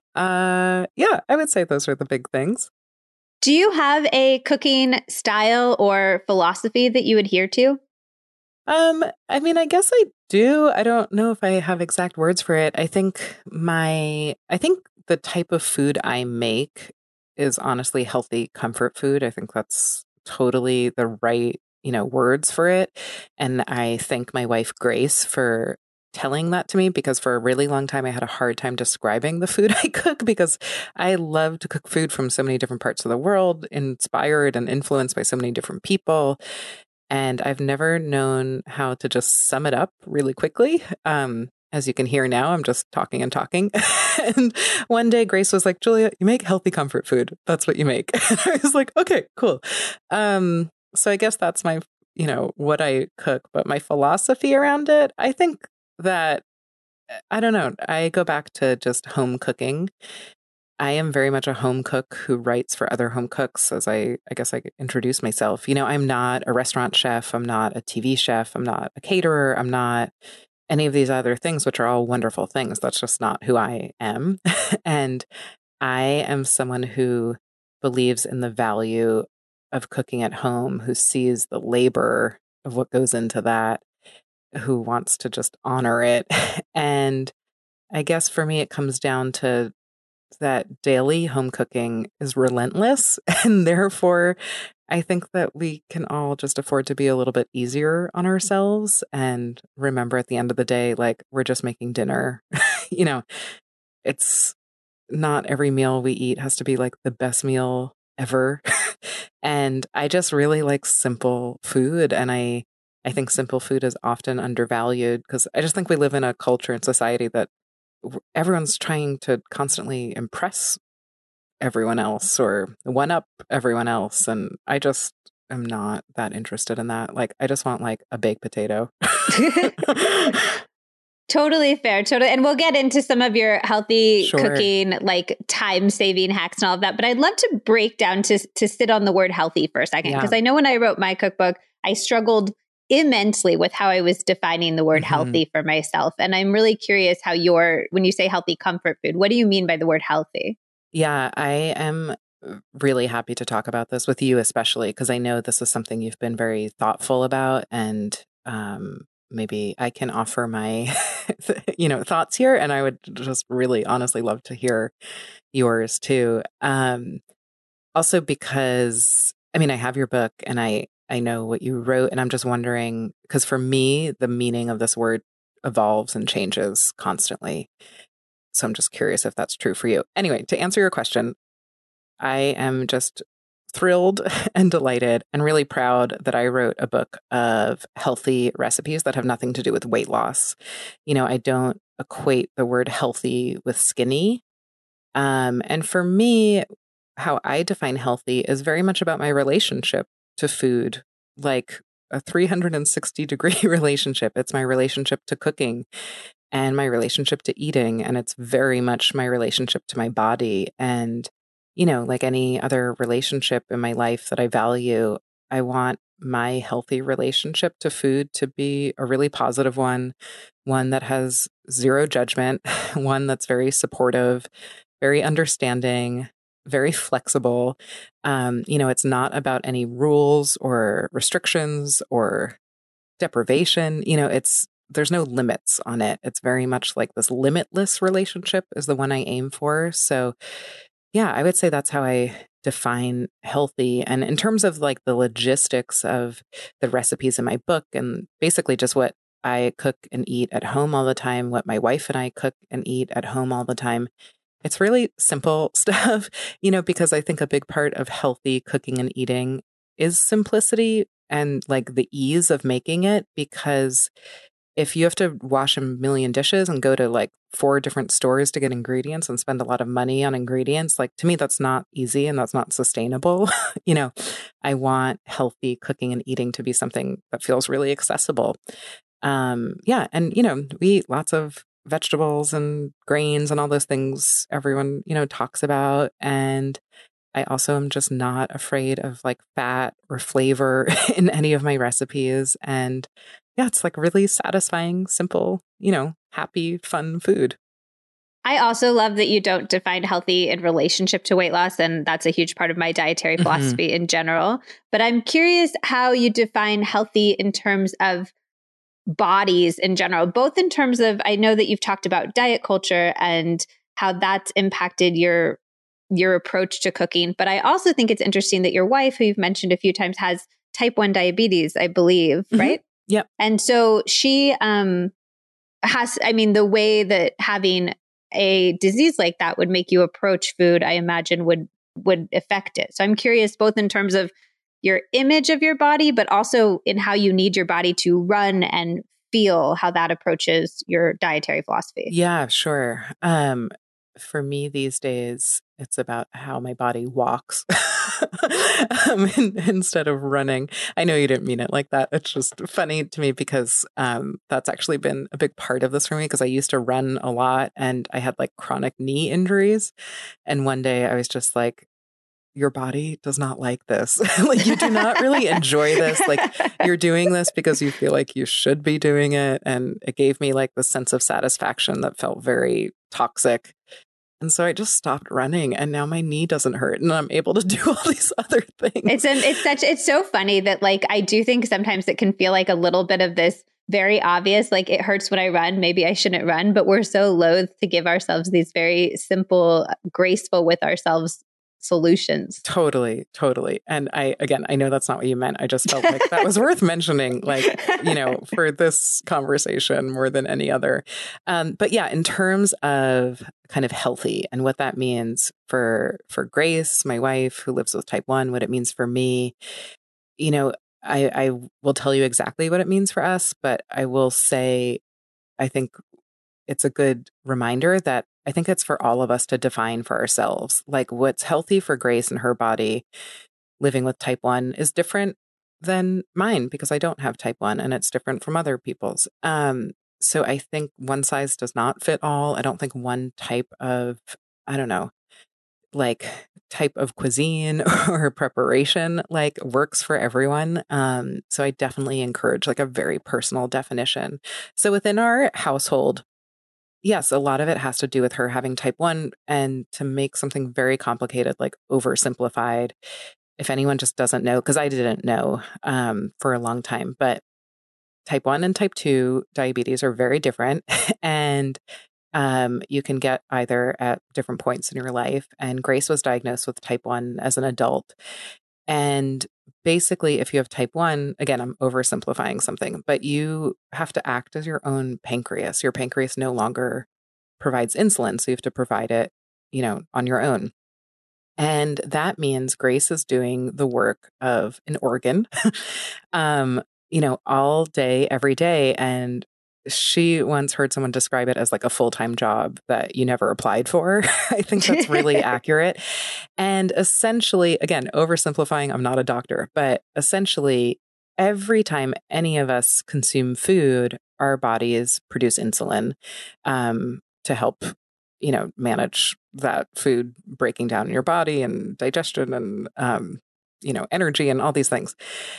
Uh, yeah, I would say those are the big things. Do you have a cooking style or philosophy that you adhere to? Um, I mean, I guess I do. I don't know if I have exact words for it. I think my, I think the type of food I make is honestly healthy comfort food. I think that's totally the right, you know, words for it. And I thank my wife, Grace, for telling that to me, because for a really long time I had a hard time describing the food I cook, because I love to cook food from so many different parts of the world, inspired and influenced by so many different people. And I've never known how to just sum it up really quickly. Um, as you can hear now, I'm just talking and talking. And one day Grace was like, Julia, you make healthy comfort food. That's what you make. And I was like, okay, cool. Um, so I guess that's my, you know, what I cook, but my philosophy around it, I think that, I don't know, I go back to just home cooking. I am very much a home cook who writes for other home cooks, as I, I guess I introduce myself. You know, I'm not a restaurant chef. I'm not a T V chef. I'm not a caterer. I'm not any of these other things, which are all wonderful things. That's just not who I am. And I am someone who believes in the value of cooking at home, who sees the labor of what goes into that, who wants to just honor it. And I guess for me, it comes down to that daily home cooking is relentless. And therefore, I think that we can all just afford to be a little bit easier on ourselves and remember at the end of the day, like, we're just making dinner. You know, it's not every meal we eat has to be like the best meal ever. And I just really like simple food. And I I think simple food is often undervalued, because I just think we live in a culture and society that everyone's trying to constantly impress everyone else or one up everyone else. And I just am not that interested in that. Like, I just want like a baked potato. Totally fair. Totally. And we'll get into some of your healthy Sure. cooking, like time saving hacks and all of that. But I'd love to break down to, to sit on the word healthy for a second. Yeah. Because I know when I wrote my cookbook, I struggled immensely with how I was defining the word Mhm. healthy for myself. And I'm really curious how you're, when you say healthy comfort food, what do you mean by the word healthy? Yeah, I am really happy to talk about this with you, especially because I know this is something you've been very thoughtful about. And um, maybe I can offer my, you know, thoughts here. And I would just really honestly love to hear yours too. Um, also because, I mean, I have your book and I, I know what you wrote, and I'm just wondering, because for me, the meaning of this word evolves and changes constantly. So I'm just curious if that's true for you. Anyway, to answer your question, I am just thrilled and delighted and really proud that I wrote a book of healthy recipes that have nothing to do with weight loss. You know, I don't equate the word healthy with skinny. Um, and for me, how I define healthy is very much about my relationship to food, like a three hundred sixty degree relationship. It's my relationship to cooking and my relationship to eating. And it's very much my relationship to my body. And, you know, like any other relationship in my life that I value, I want my healthy relationship to food to be a really positive one, one that has zero judgment, one that's very supportive, very understanding, very flexible. Um, you know, it's not about any rules or restrictions or deprivation. You know, it's there's no limits on it. It's very much like this limitless relationship is the one I aim for. So yeah, I would say that's how I define healthy. And in terms of like the logistics of the recipes in my book and basically just what I cook and eat at home all the time, what my wife and I cook and eat at home all the time, it's really simple stuff, you know, because I think a big part of healthy cooking and eating is simplicity and like the ease of making it, because if you have to wash a million dishes and go to like four different stores to get ingredients and spend a lot of money on ingredients, like to me, that's not easy and that's not sustainable. You know, I want healthy cooking and eating to be something that feels really accessible. Um, yeah. And, you know, we eat lots of vegetables and grains and all those things everyone, you know, talks about. And I also am just not afraid of like fat or flavor in any of my recipes. And yeah, it's like really satisfying, simple, you know, happy, fun food. I also love that you don't define healthy in relationship to weight loss. And that's a huge part of my dietary philosophy mm-hmm. in general. But I'm curious how you define healthy in terms of bodies in general, both in terms of, I know that you've talked about diet culture and how that's impacted your your approach to cooking. But I also think it's interesting that your wife, who you've mentioned a few times, has type one diabetes, I believe, mm-hmm. right? Yep. And so she um, has, I mean, the way that having a disease like that would make you approach food, I imagine would would affect it. So I'm curious, both in terms of your image of your body, but also in how you need your body to run and feel, how that approaches your dietary philosophy. Yeah, sure. Um, for me these days, it's about how my body walks um, in, instead of running. I know you didn't mean it like that. It's just funny to me because um, that's actually been a big part of this for me, because I used to run a lot and I had like chronic knee injuries. And one day I was just like, your body does not like this. Like you do not really enjoy this. Like you're doing this because you feel like you should be doing it. And it gave me like the sense of satisfaction that felt very toxic. And so I just stopped running and now my knee doesn't hurt and I'm able to do all these other things. It's an, it's such, it's so funny that like, I do think sometimes it can feel like a little bit of this very obvious, like it hurts when I run, maybe I shouldn't run, but we're so loath to give ourselves these very simple, graceful with ourselves solutions. Totally, totally. And I, again, I know that's not what you meant. I just felt like that was worth mentioning, like, you know, for this conversation more than any other. Um, but yeah, in terms of kind of healthy and what that means for, for Grace, my wife who lives with type one, what it means for me, you know, I, I will tell you exactly what it means for us, but I will say, I think it's a good reminder that I think it's for all of us to define for ourselves. Like what's healthy for Grace and her body living with type one is different than mine because I don't have type one and it's different from other people's. Um, so I think one size does not fit all. I don't think one type of, I don't know, like type of cuisine or preparation like works for everyone. Um, so I definitely encourage like a very personal definition. So within our household, yes, a lot of it has to do with her having type one, and to make something very complicated, like oversimplified, if anyone just doesn't know, because I didn't know um, for a long time, but type one and type two diabetes are very different. And um, you can get either at different points in your life. And Grace was diagnosed with type one as an adult. And basically, if you have type one, again, I'm oversimplifying something, but you have to act as your own pancreas. Your pancreas no longer provides insulin, so you have to provide it, you know, on your own. And that means Grace is doing the work of an organ, um, you know, all day, every day. And she once heard someone describe it as like a full-time job that you never applied for. I think that's really accurate. And essentially, again, oversimplifying, I'm not a doctor, but essentially every time any of us consume food, our bodies produce insulin um, to help, you know, manage that food breaking down in your body and digestion and, um, you know, energy and all these things.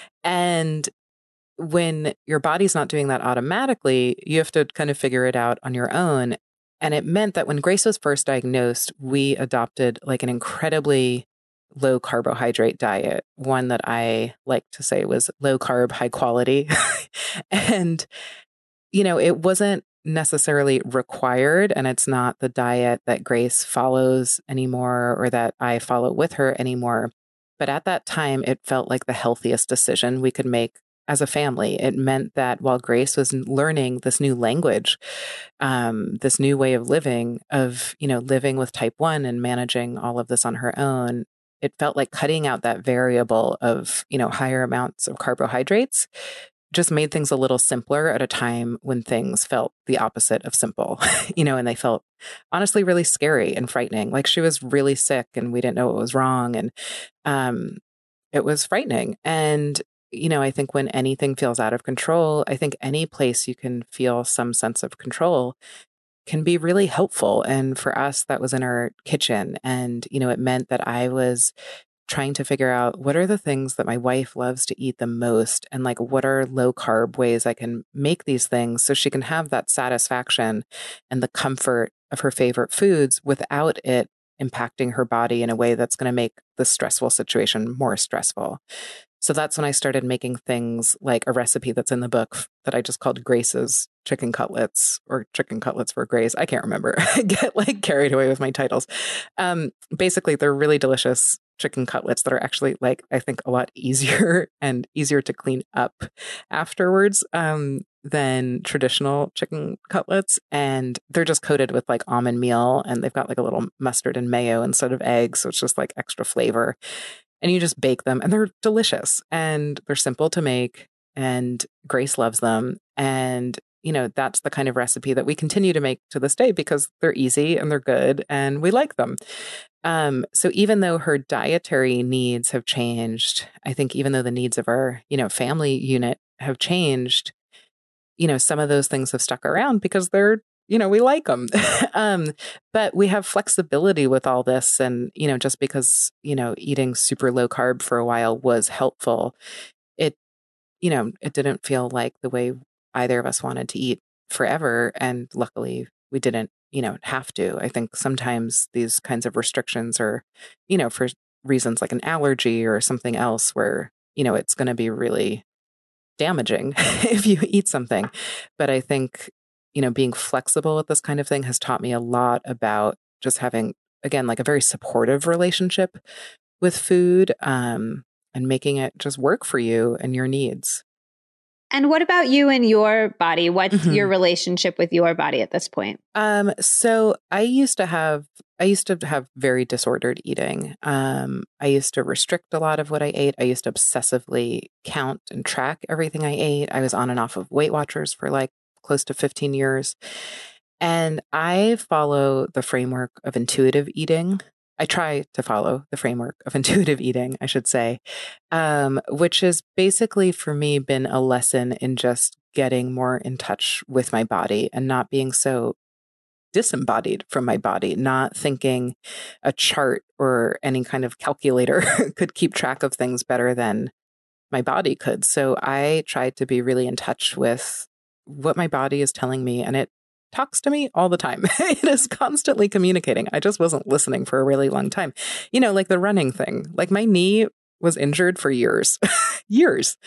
And when your body's not doing that automatically, you have to kind of figure it out on your own. And it meant that when Grace was first diagnosed, we adopted like an incredibly low carbohydrate diet, one that I like to say was low carb, high quality. And, you know, it wasn't necessarily required, and it's not the diet that Grace follows anymore or that I follow with her anymore. But at that time, it felt like the healthiest decision we could make as a family. It meant that while Grace was learning this new language, um, this new way of living, of, you know, living with type one and managing all of this on her own, it felt like cutting out that variable of, you know, higher amounts of carbohydrates just made things a little simpler at a time when things felt the opposite of simple, you know, and they felt honestly really scary and frightening. Like she was really sick and we didn't know what was wrong. And um, it was frightening. And, you know, I think when anything feels out of control, I think any place you can feel some sense of control can be really helpful. And for us, that was in our kitchen. And, you know, it meant that I was trying to figure out what are the things that my wife loves to eat the most, and like what are low carb ways I can make these things so she can have that satisfaction and the comfort of her favorite foods without it impacting her body in a way that's going to make the stressful situation more stressful. So that's when I started making things like a recipe that's in the book that I just called Grace's chicken cutlets, or chicken cutlets for Grace. I can't remember. I get like carried away with my titles. Um, basically, they're really delicious chicken cutlets that are actually like, I think, a lot easier and easier to clean up afterwards um, than traditional chicken cutlets. And they're just coated with like almond meal, and they've got like a little mustard and mayo instead of eggs. So it's just like extra flavor. And you just bake them and they're delicious and they're simple to make, and Grace loves them. And, you know, that's the kind of recipe that we continue to make to this day because they're easy and they're good and we like them. Um, so even though her dietary needs have changed, I think even though the needs of our, you know, family unit have changed, you know, some of those things have stuck around because they're, you know, we like them. um, but we have flexibility with all this. And, you know, just because, you know, eating super low carb for a while was helpful, it, you know, it didn't feel like the way either of us wanted to eat forever. And luckily we didn't, you know, have to. I think sometimes these kinds of restrictions are, you know, for reasons like an allergy or something else where, you know, it's going to be really damaging if you eat something. But I think, you know, being flexible with this kind of thing has taught me a lot about just having, again, like a very supportive relationship with food um, and making it just work for you and your needs. And what about you and your body? What's mm-hmm. your relationship with your body at this point? Um, so I used to have, I used to have very disordered eating. Um, I used to restrict a lot of what I ate. I used to obsessively count and track everything I ate. I was on and off of Weight Watchers for like close to fifteen years. And I follow the framework of intuitive eating. I try to follow the framework of intuitive eating, I should say, um, which has basically for me been a lesson in just getting more in touch with my body and not being so disembodied from my body, not thinking a chart or any kind of calculator could keep track of things better than my body could. So I tried to be really in touch with what my body is telling me, and it talks to me all the time. It is constantly communicating. I just wasn't listening for a really long time. You know, like the running thing, like my knee was injured for years, years.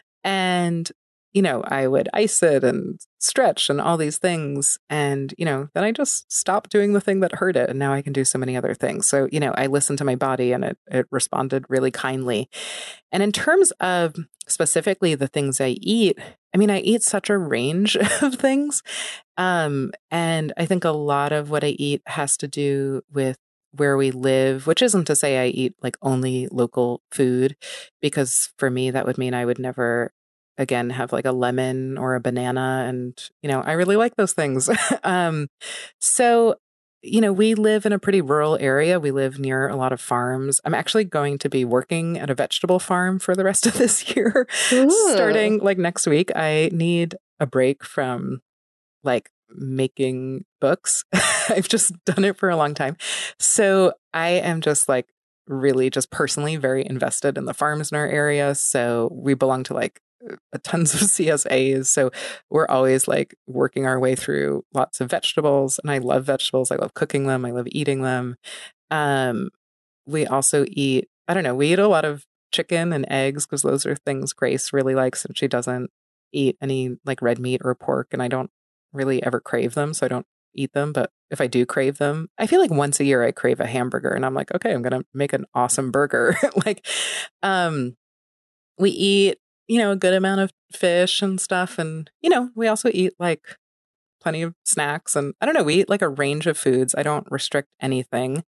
And, you know, I would ice it and stretch and all these things. And, you know, then I just stopped doing the thing that hurt it. And now I can do so many other things. So, you know, I listened to my body and it, it responded really kindly. And in terms of specifically the things I eat, I mean, I eat such a range of things. Um, and I think a lot of what I eat has to do with where we live, which isn't to say I eat like only local food, because for me, that would mean I would never again have like a lemon or a banana. And, you know, I really like those things. um, so, you know, we live in a pretty rural area. We live near a lot of farms. I'm actually going to be working at a vegetable farm for the rest of this year, Ooh. starting like next week. I need a break from like making books. I've just done it for a long time. So I am just like really just personally very invested in the farms in our area. So we belong to like a tons of C S As. So we're always like working our way through lots of vegetables. And I love vegetables. I love cooking them. I love eating them. Um, we also eat, I don't know, we eat a lot of chicken and eggs because those are things Grace really likes, and she doesn't eat any like red meat or pork, and I don't really ever crave them, so I don't eat them. But if I do crave them, I feel like once a year I crave a hamburger, and I'm like, okay, I'm gonna make an awesome burger. like, um, we eat, you know, a good amount of fish and stuff, and you know, we also eat like plenty of snacks, and I don't know, we eat like a range of foods. I don't restrict anything,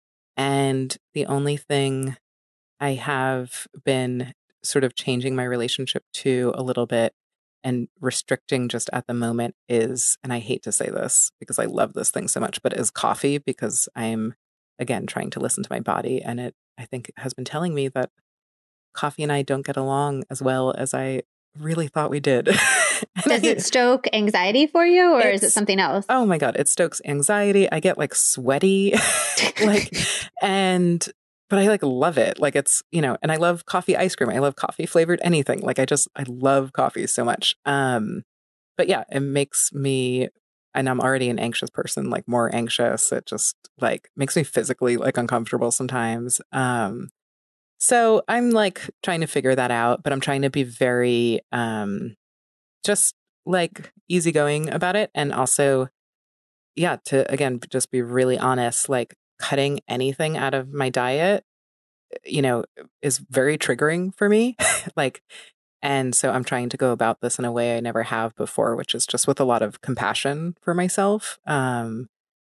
and the only thing I have been sort of changing my relationship to a little bit and restricting just at the moment is, and I hate to say this because I love this thing so much, but is coffee, because I'm, again, trying to listen to my body. And it, I think, has been telling me that coffee and I don't get along as well as I really thought we did. Does it stoke anxiety for you, or is it something else? Oh my God, it stokes anxiety. I get like sweaty, like, and but I like love it. Like it's, you know, and I love coffee ice cream. I love coffee flavored anything. Like I just, I love coffee so much. Um, but yeah, it makes me, and I'm already an anxious person, like more anxious. It just like makes me physically like uncomfortable sometimes. Um, so I'm like trying to figure that out, but I'm trying to be very, um, just like easygoing about it. And also, yeah, to again, just be really honest, like cutting anything out of my diet, you know, is very triggering for me. like, and so I'm trying to go about this in a way I never have before, which is just with a lot of compassion for myself. Um,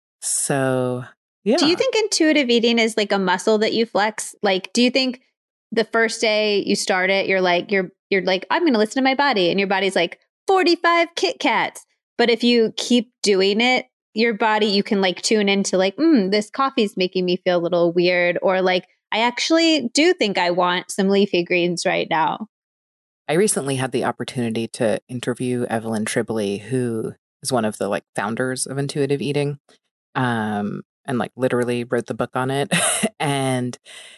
so yeah. Do you think intuitive eating is like a muscle that you flex? Like, do you think the first day you start it, you're like, you're, you're like, I'm going to listen to my body, and your body's like forty-five Kit Kats. But if you keep doing it, your body, you can like tune into like, mm, this coffee's making me feel a little weird, or like, I actually do think I want some leafy greens right now. I recently had the opportunity to interview Evelyn Tribole, who is one of the like founders of intuitive eating, um, and like literally wrote the book on it. And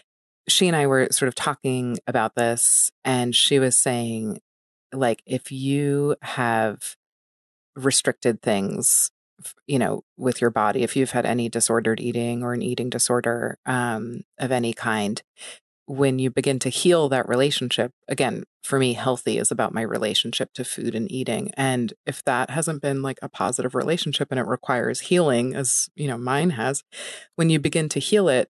she and I were sort of talking about this, and she was saying, like, if you have restricted things, you know, with your body, if you've had any disordered eating or an eating disorder um, of any kind, when you begin to heal that relationship, again, for me, healthy is about my relationship to food and eating. And if that hasn't been like a positive relationship and it requires healing, as, you know, mine has, when you begin to heal it,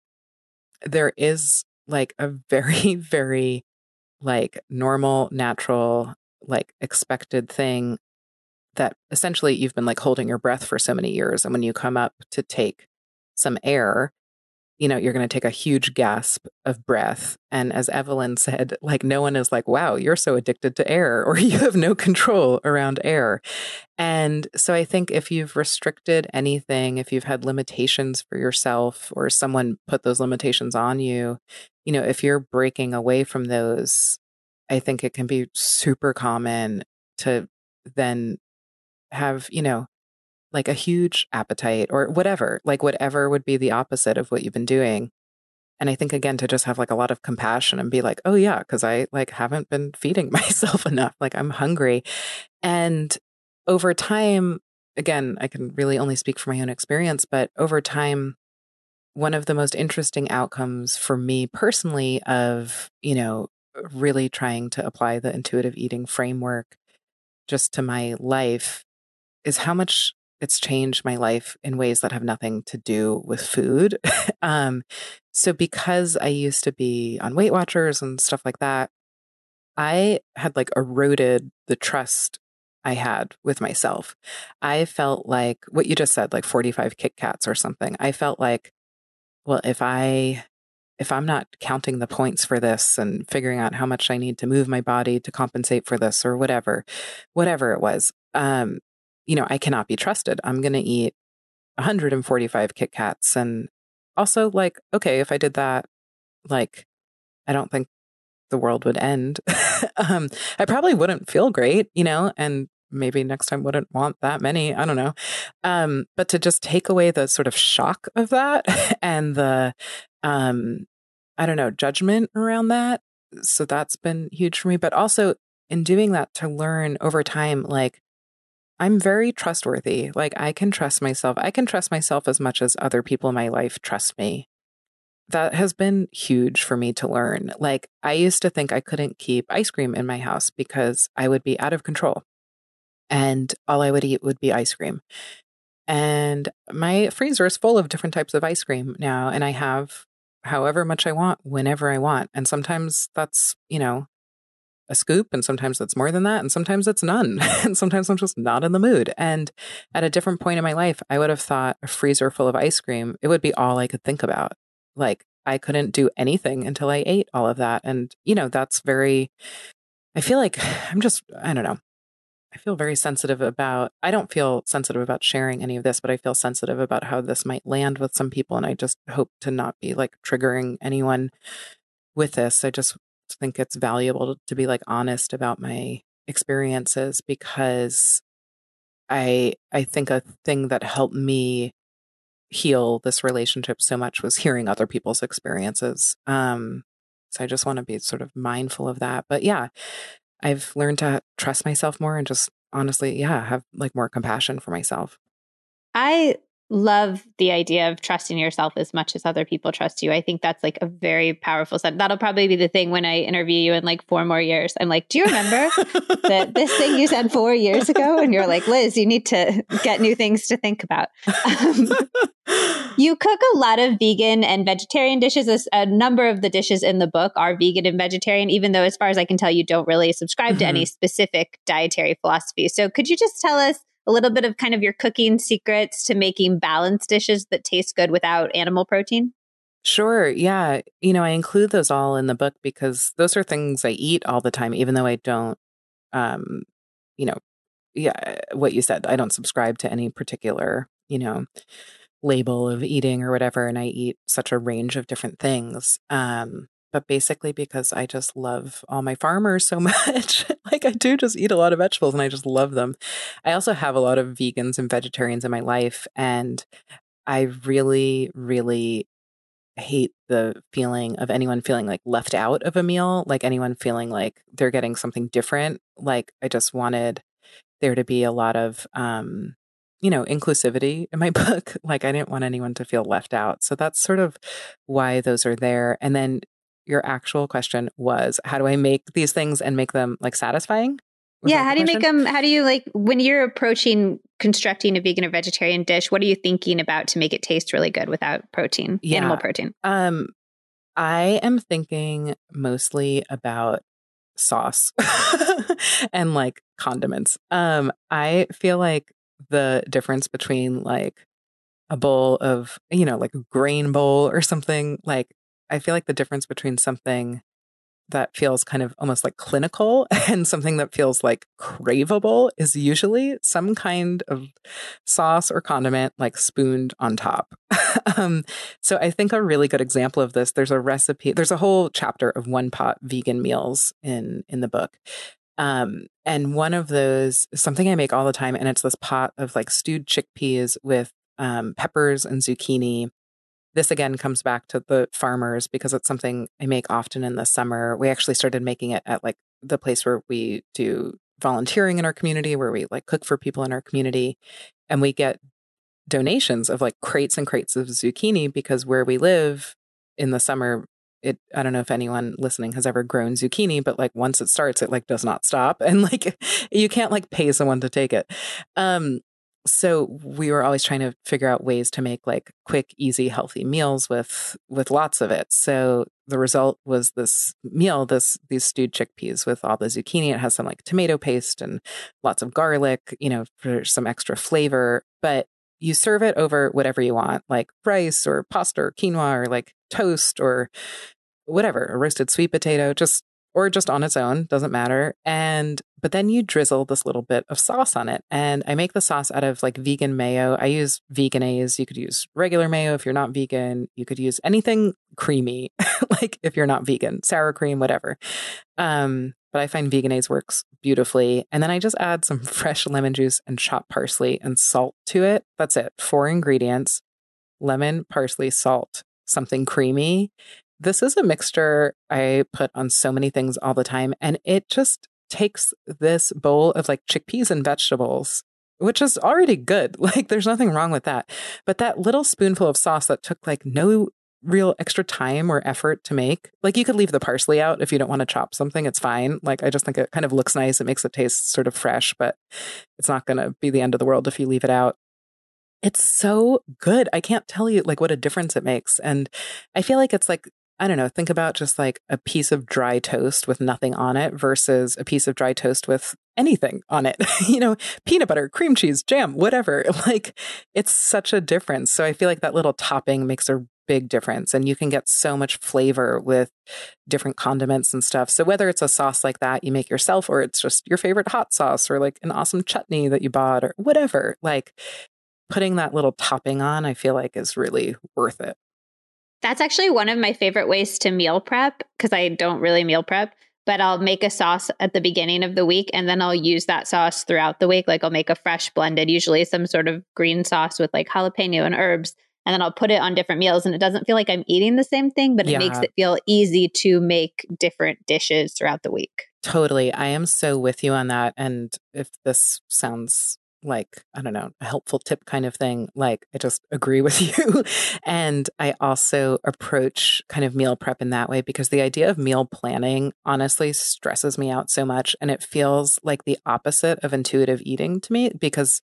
there is like a very, very like normal, natural, like expected thing that essentially you've been like holding your breath for so many years. And when you come up to take some air, you know, you're going to take a huge gasp of breath. And as Evelyn said, like, no one is like, wow, you're so addicted to air, or you have no control around air. And so I think if you've restricted anything, if you've had limitations for yourself, or someone put those limitations on you, you know, if you're breaking away from those, I think it can be super common to then have, you know, like a huge appetite or whatever, like whatever would be the opposite of what you've been doing. And I think, again, to just have like a lot of compassion and be like, oh yeah, because I like haven't been feeding myself enough. Like I'm hungry. And over time, again, I can really only speak from my own experience, but over time, one of the most interesting outcomes for me personally of, you know, really trying to apply the intuitive eating framework just to my life is how much it's changed my life in ways that have nothing to do with food. um, so because I used to be on Weight Watchers and stuff like that, I had like eroded the trust I had with myself. I felt like what you just said, like forty-five Kit Kats or something. I felt like, well, if I if I'm not counting the points for this and figuring out how much I need to move my body to compensate for this or whatever, whatever it was, um, you know, I cannot be trusted. I'm going to eat one hundred forty-five Kit Kats. And also, like, okay, if I did that, like, I don't think the world would end. um, I probably wouldn't feel great, you know, and maybe next time wouldn't want that many. I don't know. Um, but to just take away the sort of shock of that and the, um, I don't know, judgment around that. So that's been huge for me. But also in doing that, to learn over time, like, I'm very trustworthy. Like, I can trust myself. I can trust myself as much as other people in my life trust me. That has been huge for me to learn. Like, I used to think I couldn't keep ice cream in my house because I would be out of control and all I would eat would be ice cream. And my freezer is full of different types of ice cream now. And I have however much I want, whenever I want. And sometimes that's, you know, a scoop, and sometimes that's more than that, and sometimes it's none. And sometimes I'm just not in the mood. And at a different point in my life, I would have thought a freezer full of ice cream, it would be all I could think about. Like, I couldn't do anything until I ate all of that. And, you know, that's very, I feel like I'm just, I don't know. I feel very sensitive about, I don't feel sensitive about sharing any of this, but I feel sensitive about how this might land with some people. And I just hope to not be like triggering anyone with this. I just think it's valuable to be like honest about my experiences, because I, I think a thing that helped me heal this relationship so much was hearing other people's experiences. Um, so I just want to be sort of mindful of that. But yeah, I've learned to trust myself more and just honestly, yeah, have like more compassion for myself. I love the idea of trusting yourself as much as other people trust you. I think that's like a very powerful set. That'll probably be the thing when I interview you in like four more years. I'm like, do you remember that this thing you said four years ago? And you're like, Liz, you need to get new things to think about. Um, you cook a lot of vegan and vegetarian dishes. A number of the dishes in the book are vegan and vegetarian, even though as far as I can tell, you don't really subscribe mm-hmm. to any specific dietary philosophy. So could you just tell us a little bit of kind of your cooking secrets to making balanced dishes that taste good without animal protein? Sure. Yeah. You know, I include those all in the book because those are things I eat all the time, even though I don't, um, you know, yeah, what you said, I don't subscribe to any particular, you know, label of eating or whatever. And I eat such a range of different things. Um, but basically because I just love all my farmers so much. Like, I do just eat a lot of vegetables and I just love them. I also have a lot of vegans and vegetarians in my life. And I really, really hate the feeling of anyone feeling like left out of a meal, like anyone feeling like they're getting something different. Like, I just wanted there to be a lot of, um, you know, inclusivity in my book. Like, I didn't want anyone to feel left out. So that's sort of why those are there. And then your actual question was, how do I make these things and make them like satisfying? Was yeah. How do you question? make them? How do you like when you're approaching constructing a vegan or vegetarian dish? What are you thinking about to make it taste really good without protein, yeah. animal protein? Um, I am thinking mostly about sauce and like condiments. Um, I feel like the difference between like a bowl of, you know, like a grain bowl or something, like I feel like the difference between something that feels kind of almost like clinical and something that feels like craveable is usually some kind of sauce or condiment like spooned on top. um, so I think a really good example of this, there's a recipe, there's a whole chapter of one pot vegan meals in, in the book. Um, and one of those is something I make all the time. And it's this pot of like stewed chickpeas with um, peppers and zucchini. This again comes back to the farmers because it's something I make often in the summer. We actually started making it at like the place where we do volunteering in our community, where we like cook for people in our community. And we get donations of like crates and crates of zucchini because where we live in the summer, it, I don't know if anyone listening has ever grown zucchini, but like once it starts, it like does not stop. And like, you can't like pay someone to take it. Um, So we were always trying to figure out ways to make like quick, easy, healthy meals with with lots of it. So the result was this meal, this these stewed chickpeas with all the zucchini. It has some like tomato paste and lots of garlic, you know, for some extra flavor. But you serve it over whatever you want, like rice or pasta or quinoa or like toast or whatever, a roasted sweet potato, just or just on its own, doesn't matter. And but then you drizzle this little bit of sauce on it. And I make the sauce out of like vegan mayo. I use Vegenaise. You could use regular mayo if you're not vegan. You could use anything creamy, like if you're not vegan, sour cream, whatever. Um, but I find Vegenaise works beautifully. And then I just add some fresh lemon juice and chopped parsley and salt to it. That's it. Four ingredients: lemon, parsley, salt, something creamy. This is a mixture I put on so many things all the time, and it just takes this bowl of like chickpeas and vegetables, which is already good. Like there's nothing wrong with that. But that little spoonful of sauce that took like no real extra time or effort to make, like you could leave the parsley out if you don't want to chop something, it's fine. Like I just think it kind of looks nice. It makes it taste sort of fresh, but it's not going to be the end of the world if you leave it out. It's so good. I can't tell you like what a difference it makes. And I feel like it's like, I don't know, think about just like a piece of dry toast with nothing on it versus a piece of dry toast with anything on it, you know, peanut butter, cream cheese, jam, whatever. Like it's such a difference. So I feel like that little topping makes a big difference, and you can get so much flavor with different condiments and stuff. So whether it's a sauce like that you make yourself, or it's just your favorite hot sauce, or like an awesome chutney that you bought, or whatever, like putting that little topping on, I feel like is really worth it. That's actually one of my favorite ways to meal prep, because I don't really meal prep, but I'll make a sauce at the beginning of the week and then I'll use that sauce throughout the week. Like I'll make a fresh blended, usually some sort of green sauce with like jalapeno and herbs, and then I'll put it on different meals, and it doesn't feel like I'm eating the same thing, but it Yeah. makes it feel easy to make different dishes throughout the week. Totally. I am so with you on that. And if this sounds like, I don't know, a helpful tip kind of thing, like I just agree with you. And I also approach kind of meal prep in that way, because the idea of meal planning honestly stresses me out so much. And it feels like the opposite of intuitive eating to me, because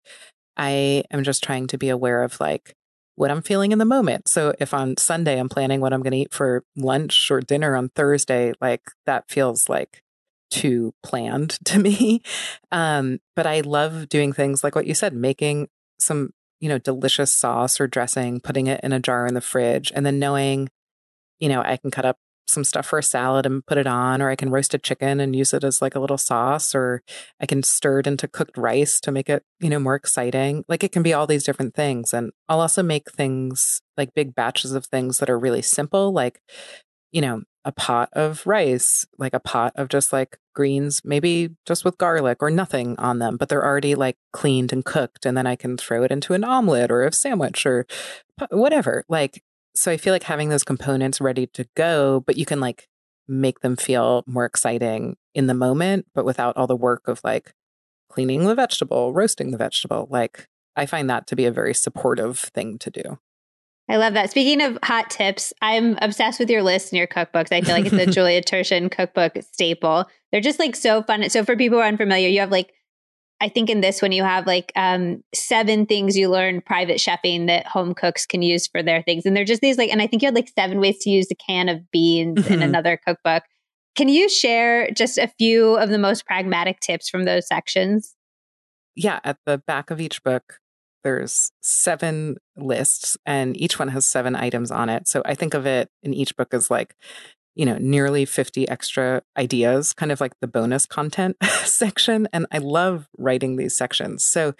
I am just trying to be aware of like what I'm feeling in the moment. So if on Sunday I'm planning what I'm going to eat for lunch or dinner on Thursday, like that feels like too planned to me. Um, but I love doing things like what you said, making some, you know, delicious sauce or dressing, putting it in a jar in the fridge, and then knowing, you know, I can cut up some stuff for a salad and put it on, or I can roast a chicken and use it as like a little sauce, or I can stir it into cooked rice to make it, you know, more exciting. Like it can be all these different things. And I'll also make things like big batches of things that are really simple, like, you know, a pot of rice, like a pot of just like greens, maybe just with garlic or nothing on them, but they're already like cleaned and cooked. And then I can throw it into an omelet or a sandwich or whatever. Like, so I feel like having those components ready to go, but you can like make them feel more exciting in the moment, but without all the work of like cleaning the vegetable, roasting the vegetable. Like I find that to be a very supportive thing to do. I love that. Speaking of hot tips, I'm obsessed with your lists and your cookbooks. I feel like it's a Julia Turshen cookbook staple. They're just like so fun. So for people who are unfamiliar, you have like, I think in this one you have like um, seven things you learned private chefing that home cooks can use for their things. And they're just these like, and I think you had like seven ways to use a can of beans Mm-hmm. in another cookbook. Can you share just a few of the most pragmatic tips from those sections? Yeah. At the back of each book, there's seven lists and each one has seven items on it. So I think of it in each book as like, you know, nearly fifty extra ideas, kind of like the bonus content section. And I love writing these sections. So,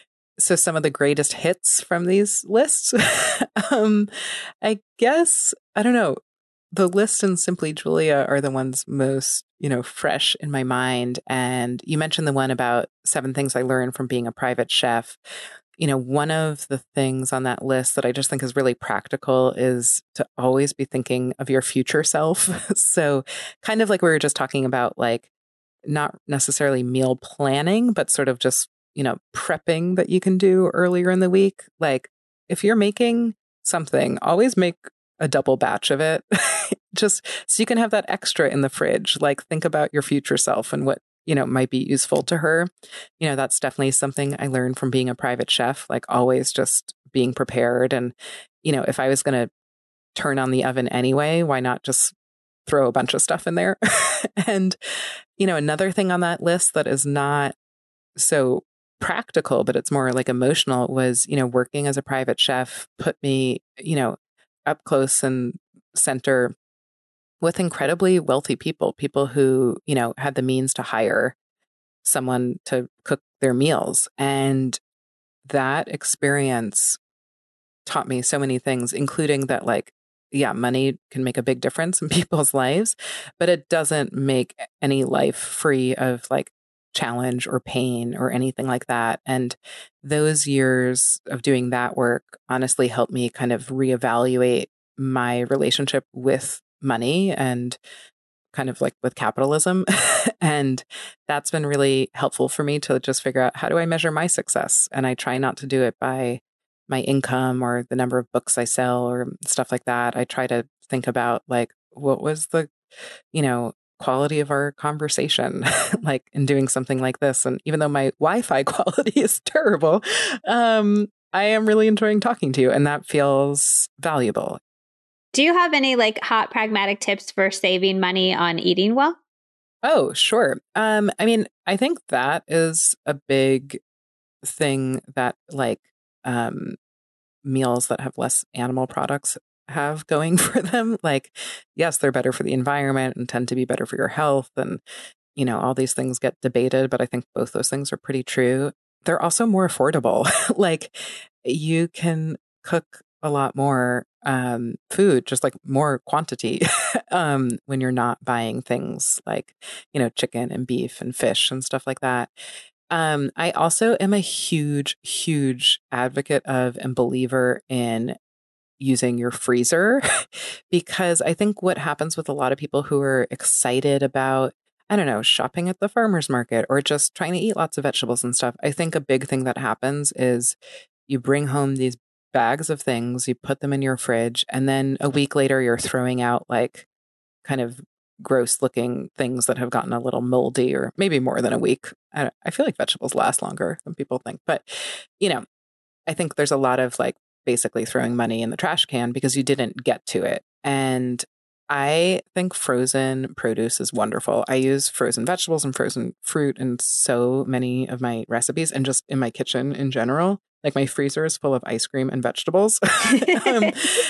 so some of the greatest hits from these lists, um, I guess, I don't know, the lists in Simply Julia are the ones most, you know, fresh in my mind. And you mentioned the one about seven things I learned from being a private chef. You know, one of the things on that list that I just think is really practical is to always be thinking of your future self. So kind of like we were just talking about, like not necessarily meal planning, but sort of just, you know, prepping that you can do earlier in the week. Like if you're making something, always make a double batch of it, just so you can have that extra in the fridge. Like think about your future self and what, you know, might be useful to her. You know, that's definitely something I learned from being a private chef, like always just being prepared. And, you know, if I was going to turn on the oven anyway, why not just throw a bunch of stuff in there? And, you know, another thing on that list that is not so practical, but it's more like emotional, was, you know, working as a private chef put me, you know, up close and center with incredibly wealthy people, people who, you know, had the means to hire someone to cook their meals. And that experience taught me so many things, including that, like, yeah, money can make a big difference in people's lives, but it doesn't make any life free of like challenge or pain or anything like that. And those years of doing that work honestly helped me kind of reevaluate my relationship with money and kind of like with capitalism. And that's been really helpful for me to just figure out, how do I measure my success? And I try not to do it by my income or the number of books I sell or stuff like that. I try to think about like, what was the, you know, quality of our conversation, like in doing something like this. And even though my Wi-Fi quality is terrible, um, I am really enjoying talking to you, and that feels valuable. Do you have any like hot pragmatic tips for saving money on eating well? Oh, sure. Um, I mean, I think that is a big thing that like um, meals that have less animal products have going for them. Like, yes, they're better for the environment and tend to be better for your health. And, you know, all these things get debated, but I think both those things are pretty true. They're also more affordable. Like, you can cook a lot more um, food, just like more quantity, um, when you're not buying things like, you know, chicken and beef and fish and stuff like that. Um, I also am a huge, huge advocate of and believer in using your freezer because I think what happens with a lot of people who are excited about, I don't know, shopping at the farmer's market or just trying to eat lots of vegetables and stuff, I think a big thing that happens is you bring home these bags of things, you put them in your fridge, and then a week later you're throwing out like kind of gross looking things that have gotten a little moldy, or maybe more than a week. I, I feel like vegetables last longer than people think, but you know, I think there's a lot of like basically throwing money in the trash can because you didn't get to it. And I think frozen produce is wonderful. I use frozen vegetables and frozen fruit in so many of my recipes and just in my kitchen in general. Like my freezer is full of ice cream and vegetables. um,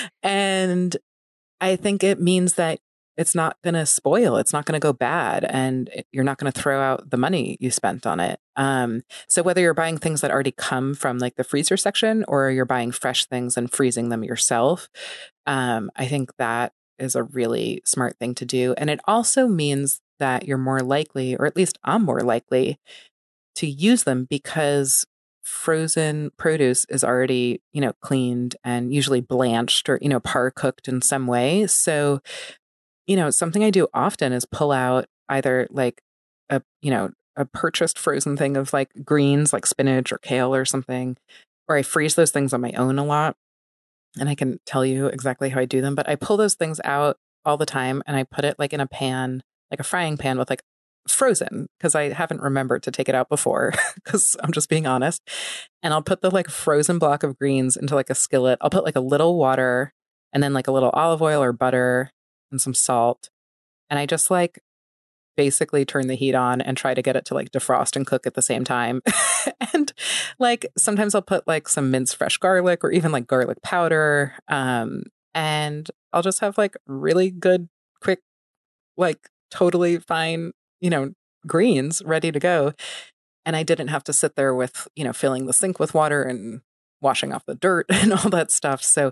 and I think it means that it's not going to spoil. It's not going to go bad. And it, you're not going to throw out the money you spent on it. Um, so whether you're buying things that already come from like the freezer section or you're buying fresh things and freezing them yourself, um, I think that is a really smart thing to do. And it also means that you're more likely, or at least I'm more likely, to use them because frozen produce is already, you know, cleaned and usually blanched or, you know, par cooked in some way. So, you know, something I do often is pull out either like a, you know, a purchased frozen thing of like greens, like spinach or kale or something, or I freeze those things on my own a lot. And I can tell you exactly how I do them, but I pull those things out all the time and I put it like in a pan, like a frying pan with like frozen, because I haven't remembered to take it out before, because I'm just being honest. And I'll put the like frozen block of greens into like a skillet. I'll put like a little water and then like a little olive oil or butter and some salt. And I just like basically turn the heat on and try to get it to like defrost and cook at the same time. And like sometimes I'll put like some minced fresh garlic or even like garlic powder. Um, and I'll just have like really good, quick, like totally fine, you know, greens ready to go. And I didn't have to sit there with, you know, filling the sink with water and washing off the dirt and all that stuff. So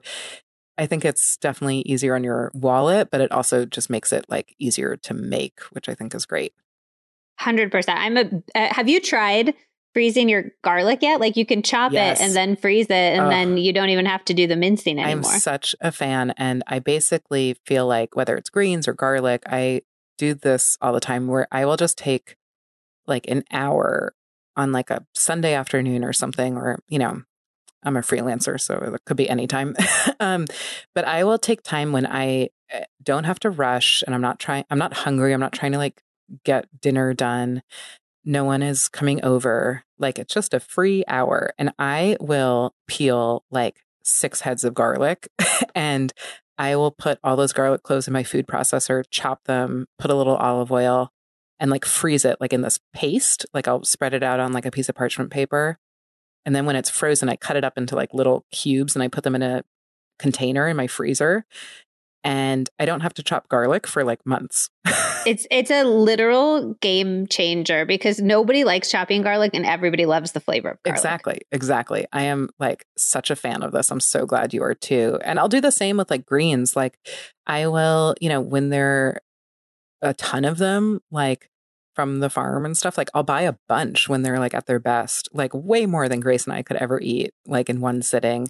I think it's definitely easier on your wallet, but it also just makes it like easier to make, which I think is great. one hundred percent. I'm a, uh, have you tried freezing your garlic yet? Like you can chop Yes. it and then freeze it and Ugh. then you don't even have to do the mincing anymore. I'm such a fan. And I basically feel like whether it's greens or garlic, I do this all the time where I will just take like an hour on like a Sunday afternoon or something, or, you know, I'm a freelancer, so it could be anytime. um, but I will take time when I don't have to rush and I'm not trying, I'm not hungry. I'm not trying to like get dinner done. No one is coming over. Like it's just a free hour. And I will peel like six heads of garlic and I will put all those garlic cloves in my food processor, chop them, put a little olive oil, and like freeze it like in this paste. Like I'll spread it out on like a piece of parchment paper. And then when it's frozen, I cut it up into like little cubes and I put them in a container in my freezer. And I don't have to chop garlic for like months. It's it's a literal game changer because nobody likes chopping garlic and everybody loves the flavor of garlic. Exactly. Exactly. I am like such a fan of this. I'm so glad you are too. And I'll do the same with like greens. Like I will, you know, when there are a ton of them, like from the farm and stuff, like I'll buy a bunch when they're like at their best, like way more than Grace and I could ever eat, like in one sitting.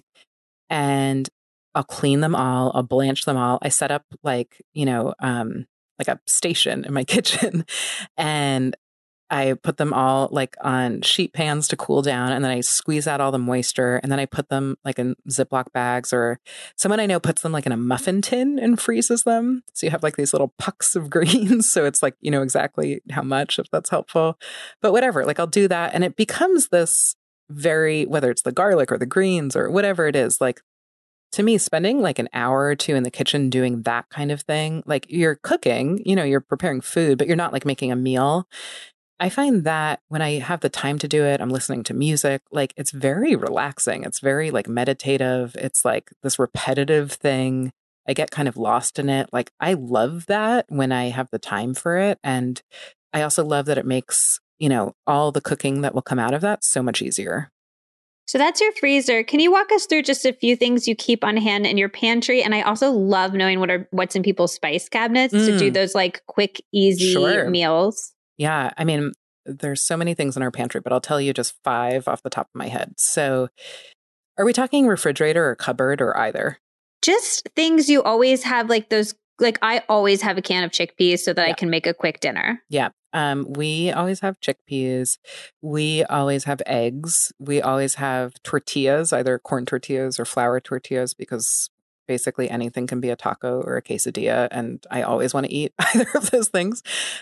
And I'll clean them all. I'll blanch them all. I set up like, you know, um, like a station in my kitchen and I put them all like on sheet pans to cool down. And then I squeeze out all the moisture and then I put them like in Ziploc bags, or someone I know puts them like in a muffin tin and freezes them. So you have like these little pucks of greens. So it's like, you know, exactly how much, if that's helpful, but whatever, like I'll do that. And it becomes this very, whether it's the garlic or the greens or whatever it is, like to me, spending like an hour or two in the kitchen doing that kind of thing, like you're cooking, you know, you're preparing food, but you're not like making a meal. I find that when I have the time to do it, I'm listening to music, like it's very relaxing. It's very like meditative. It's like this repetitive thing. I get kind of lost in it. Like I love that when I have the time for it. And I also love that it makes, you know, all the cooking that will come out of that so much easier. So that's your freezer. Can you walk us through just a few things you keep on hand in your pantry? And I also love knowing what are what's in people's spice cabinets mm. to do those like quick, easy sure. meals. Yeah. I mean, there's so many things in our pantry, but I'll tell you just five off the top of my head. So are we talking refrigerator or cupboard or either? Just things you always have, like those, like I always have a can of chickpeas so that yeah. I can make a quick dinner. Yeah. Um, we always have chickpeas. We always have eggs. We always have tortillas, either corn tortillas or flour tortillas, because basically anything can be a taco or a quesadilla. And I always want to eat either of those things.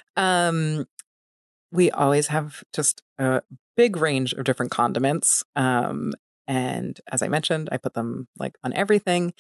Um, we always have just a big range of different condiments. Um, and as I mentioned, I put them like on everything.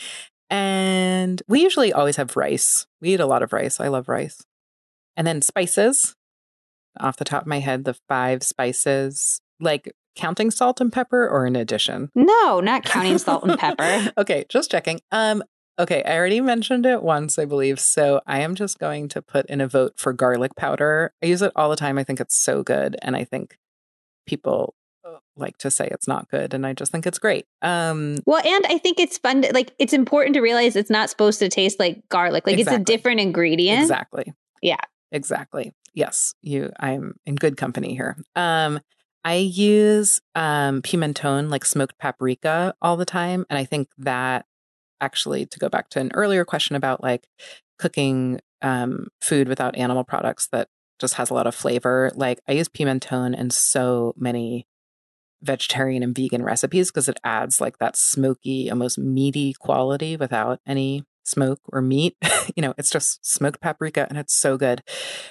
And we usually always have rice. We eat a lot of rice. I love rice. And then spices. Off the top of my head, the five spices, like counting salt and pepper or in addition? No, not counting salt and pepper. Okay, just checking. Um, okay, I already mentioned it once, I believe. So I am just going to put in a vote for garlic powder. I use it all the time. I think it's so good. And I think people like to say it's not good. And I just think it's great. Um, well, and I think it's fun. To, like, it's important to realize it's not supposed to taste like garlic. Like exactly. It's a different ingredient. Exactly. Yeah. Exactly. Yes, you. I'm in good company here. Um, I use um, pimentone, like smoked paprika, all the time, and I think that actually, to go back to an earlier question about like cooking um, food without animal products that just has a lot of flavor. Like I use pimentone in so many vegetarian and vegan recipes because it adds like that smoky, almost meaty quality without any smoke or meat. You know, it's just smoked paprika and it's so good.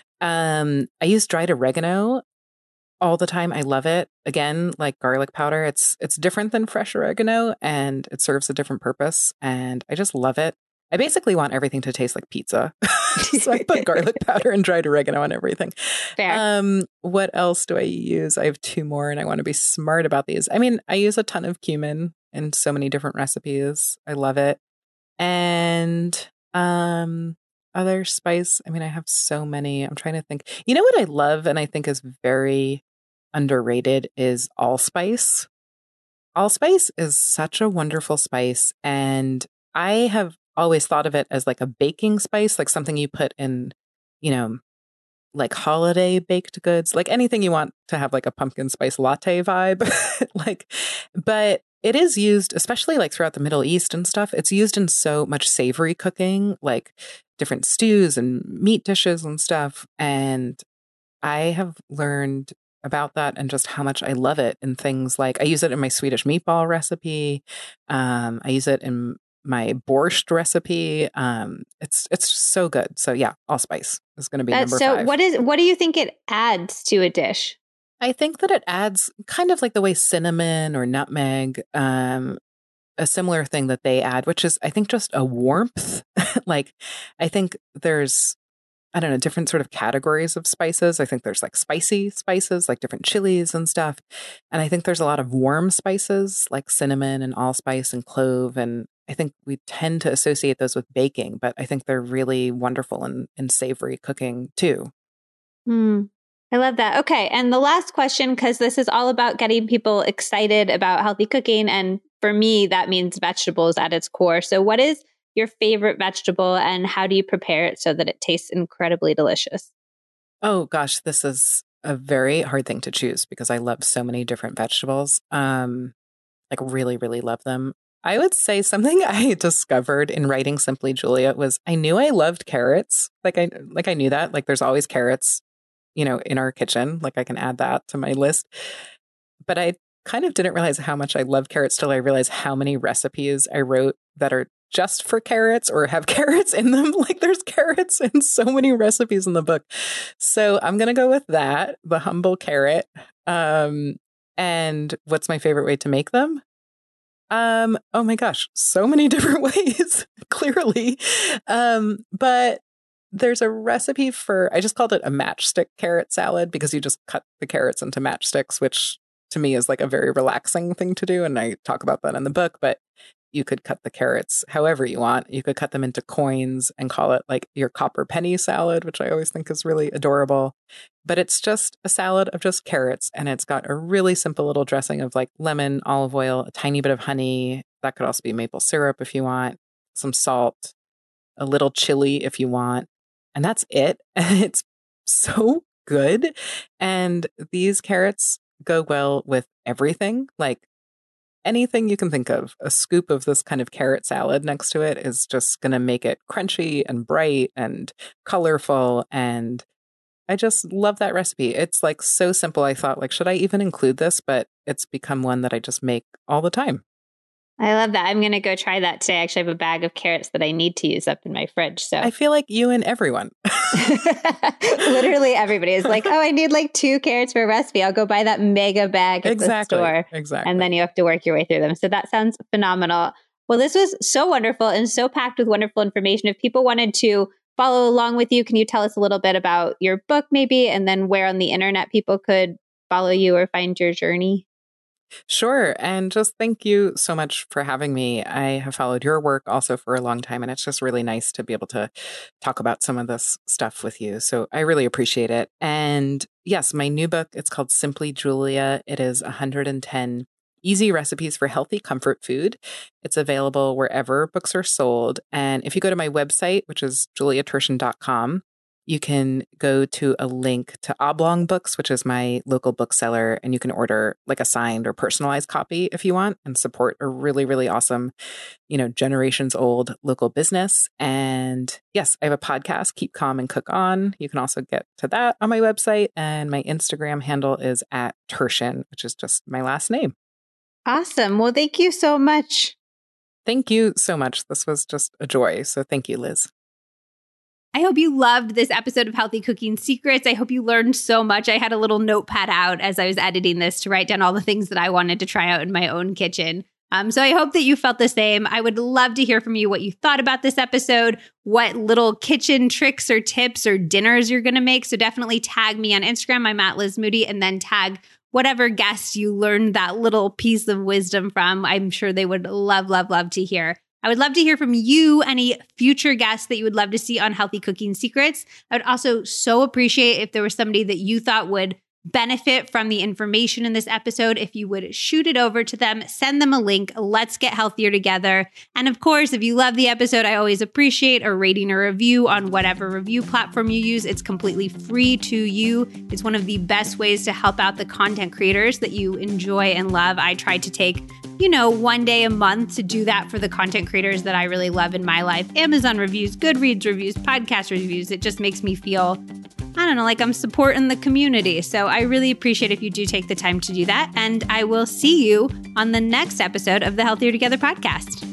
Um, I use dried oregano all the time. I love it. Again, like garlic powder, it's it's different than fresh oregano and it serves a different purpose. And I just love it. I basically want everything to taste like pizza. So I put garlic powder and dried oregano on everything. Fair. Um, what else do I use? I have two more and I want to be smart about these. I mean, I use a ton of cumin in so many different recipes. I love it. And um, other spice, I mean, I have so many. I'm trying to think. You know what I love and I think is very underrated is allspice. Allspice is such a wonderful spice. And I have always thought of it as like a baking spice, like something you put in, you know, like holiday baked goods, like anything you want to have like a pumpkin spice latte vibe. Like, but it is used, especially like throughout the Middle East and stuff. It's used in so much savory cooking, like different stews and meat dishes and stuff. And I have learned about that and just how much I love it in things like I use it in my Swedish meatball recipe. Um, I use it in my borscht recipe. Um, it's it's just so good. So yeah, allspice is going to be That's number so five. What is what do you think it adds to a dish? I think that it adds kind of like the way cinnamon or nutmeg, um, a similar thing that they add, which is I think just a warmth. Like I think there's I don't know, different sort of categories of spices. I think there's like spicy spices, like different chilies and stuff. And I think there's a lot of warm spices like cinnamon and allspice and clove. And I think we tend to associate those with baking, but I think they're really wonderful in, in savory cooking too. Mm, I love that. Okay. And the last question, because this is all about getting people excited about healthy cooking. And for me, that means vegetables at its core. So what is your favorite vegetable and how do you prepare it so that it tastes incredibly delicious? Oh gosh, this is a very hard thing to choose because I love so many different vegetables. Um, like really, really love them. I would say something I discovered in writing Simply Julia was I knew I loved carrots. Like I like I knew that. Like there's always carrots, you know, in our kitchen. Like I can add that to my list. But I kind of didn't realize how much I love carrots till I realized how many recipes I wrote that are just for carrots or have carrots in them. Like there's carrots in so many recipes in the book. So I'm going to go with that, the humble carrot. Um, and what's my favorite way to make them? Um, oh my gosh, so many different ways, clearly. Um, but there's a recipe for, I just called it a matchstick carrot salad because you just cut the carrots into matchsticks, which to me is like a very relaxing thing to do. And I talk about that in the book, but you could cut the carrots however you want. You could cut them into coins and call it like your copper penny salad, which I always think is really adorable. But it's just a salad of just carrots. And it's got a really simple little dressing of like lemon, olive oil, a tiny bit of honey. That could also be maple syrup if you want, some salt, a little chili if you want. And that's it. And it's so good. And these carrots go well with everything. Like anything you can think of, a scoop of this kind of carrot salad next to it is just going to make it crunchy and bright and colorful. And I just love that recipe. It's like so simple. I thought like, should I even include this? But it's become one that I just make all the time. I love that. I'm going to go try that today. I actually have a bag of carrots that I need to use up in my fridge. So I feel like you and everyone. Literally everybody is like, oh, I need like two carrots for a recipe. I'll go buy that mega bag at exactly, the store. Exactly. And then you have to work your way through them. So that sounds phenomenal. Well, this was so wonderful and so packed with wonderful information. If people wanted to follow along with you, can you tell us a little bit about your book maybe, and then where on the internet people could follow you or find your journey? Sure. And just thank you so much for having me. I have followed your work also for a long time, and it's just really nice to be able to talk about some of this stuff with you. So I really appreciate it. And yes, my new book, it's called Simply Julia. It is one hundred ten easy recipes for healthy comfort food. It's available wherever books are sold. And if you go to my website, which is julia turshen dot com, you can go to a link to Oblong Books, which is my local bookseller, and you can order like a signed or personalized copy if you want and support a really, really awesome, you know, generations old local business. And yes, I have a podcast, Keep Calm and Cook On. You can also get to that on my website. And my Instagram handle is at Turshen, which is just my last name. Awesome. Well, thank you so much. Thank you so much. This was just a joy. So thank you, Liz. I hope you loved this episode of Healthy Cooking Secrets. I hope you learned so much. I had a little notepad out as I was editing this to write down all the things that I wanted to try out in my own kitchen. Um, so I hope that you felt the same. I would love to hear from you what you thought about this episode, what little kitchen tricks or tips or dinners you're going to make. So definitely tag me on Instagram. I'm at Liz Moody, and then tag whatever guest you learned that little piece of wisdom from. I'm sure they would love, love, love to hear. I would love to hear from you, any future guests that you would love to see on Healthy Cooking Secrets. I would also so appreciate if there was somebody that you thought would benefit from the information in this episode, if you would shoot it over to them, send them a link. Let's get healthier together. And of course, if you love the episode, I always appreciate a rating or review on whatever review platform you use. It's completely free to you. It's one of the best ways to help out the content creators that you enjoy and love. I try to take, you know, one day a month to do that for the content creators that I really love in my life. Amazon reviews, Goodreads reviews, podcast reviews. It just makes me feel, I don't know, like I'm supporting the community. So I really appreciate if you do take the time to do that. And I will see you on the next episode of the Healthier Together podcast.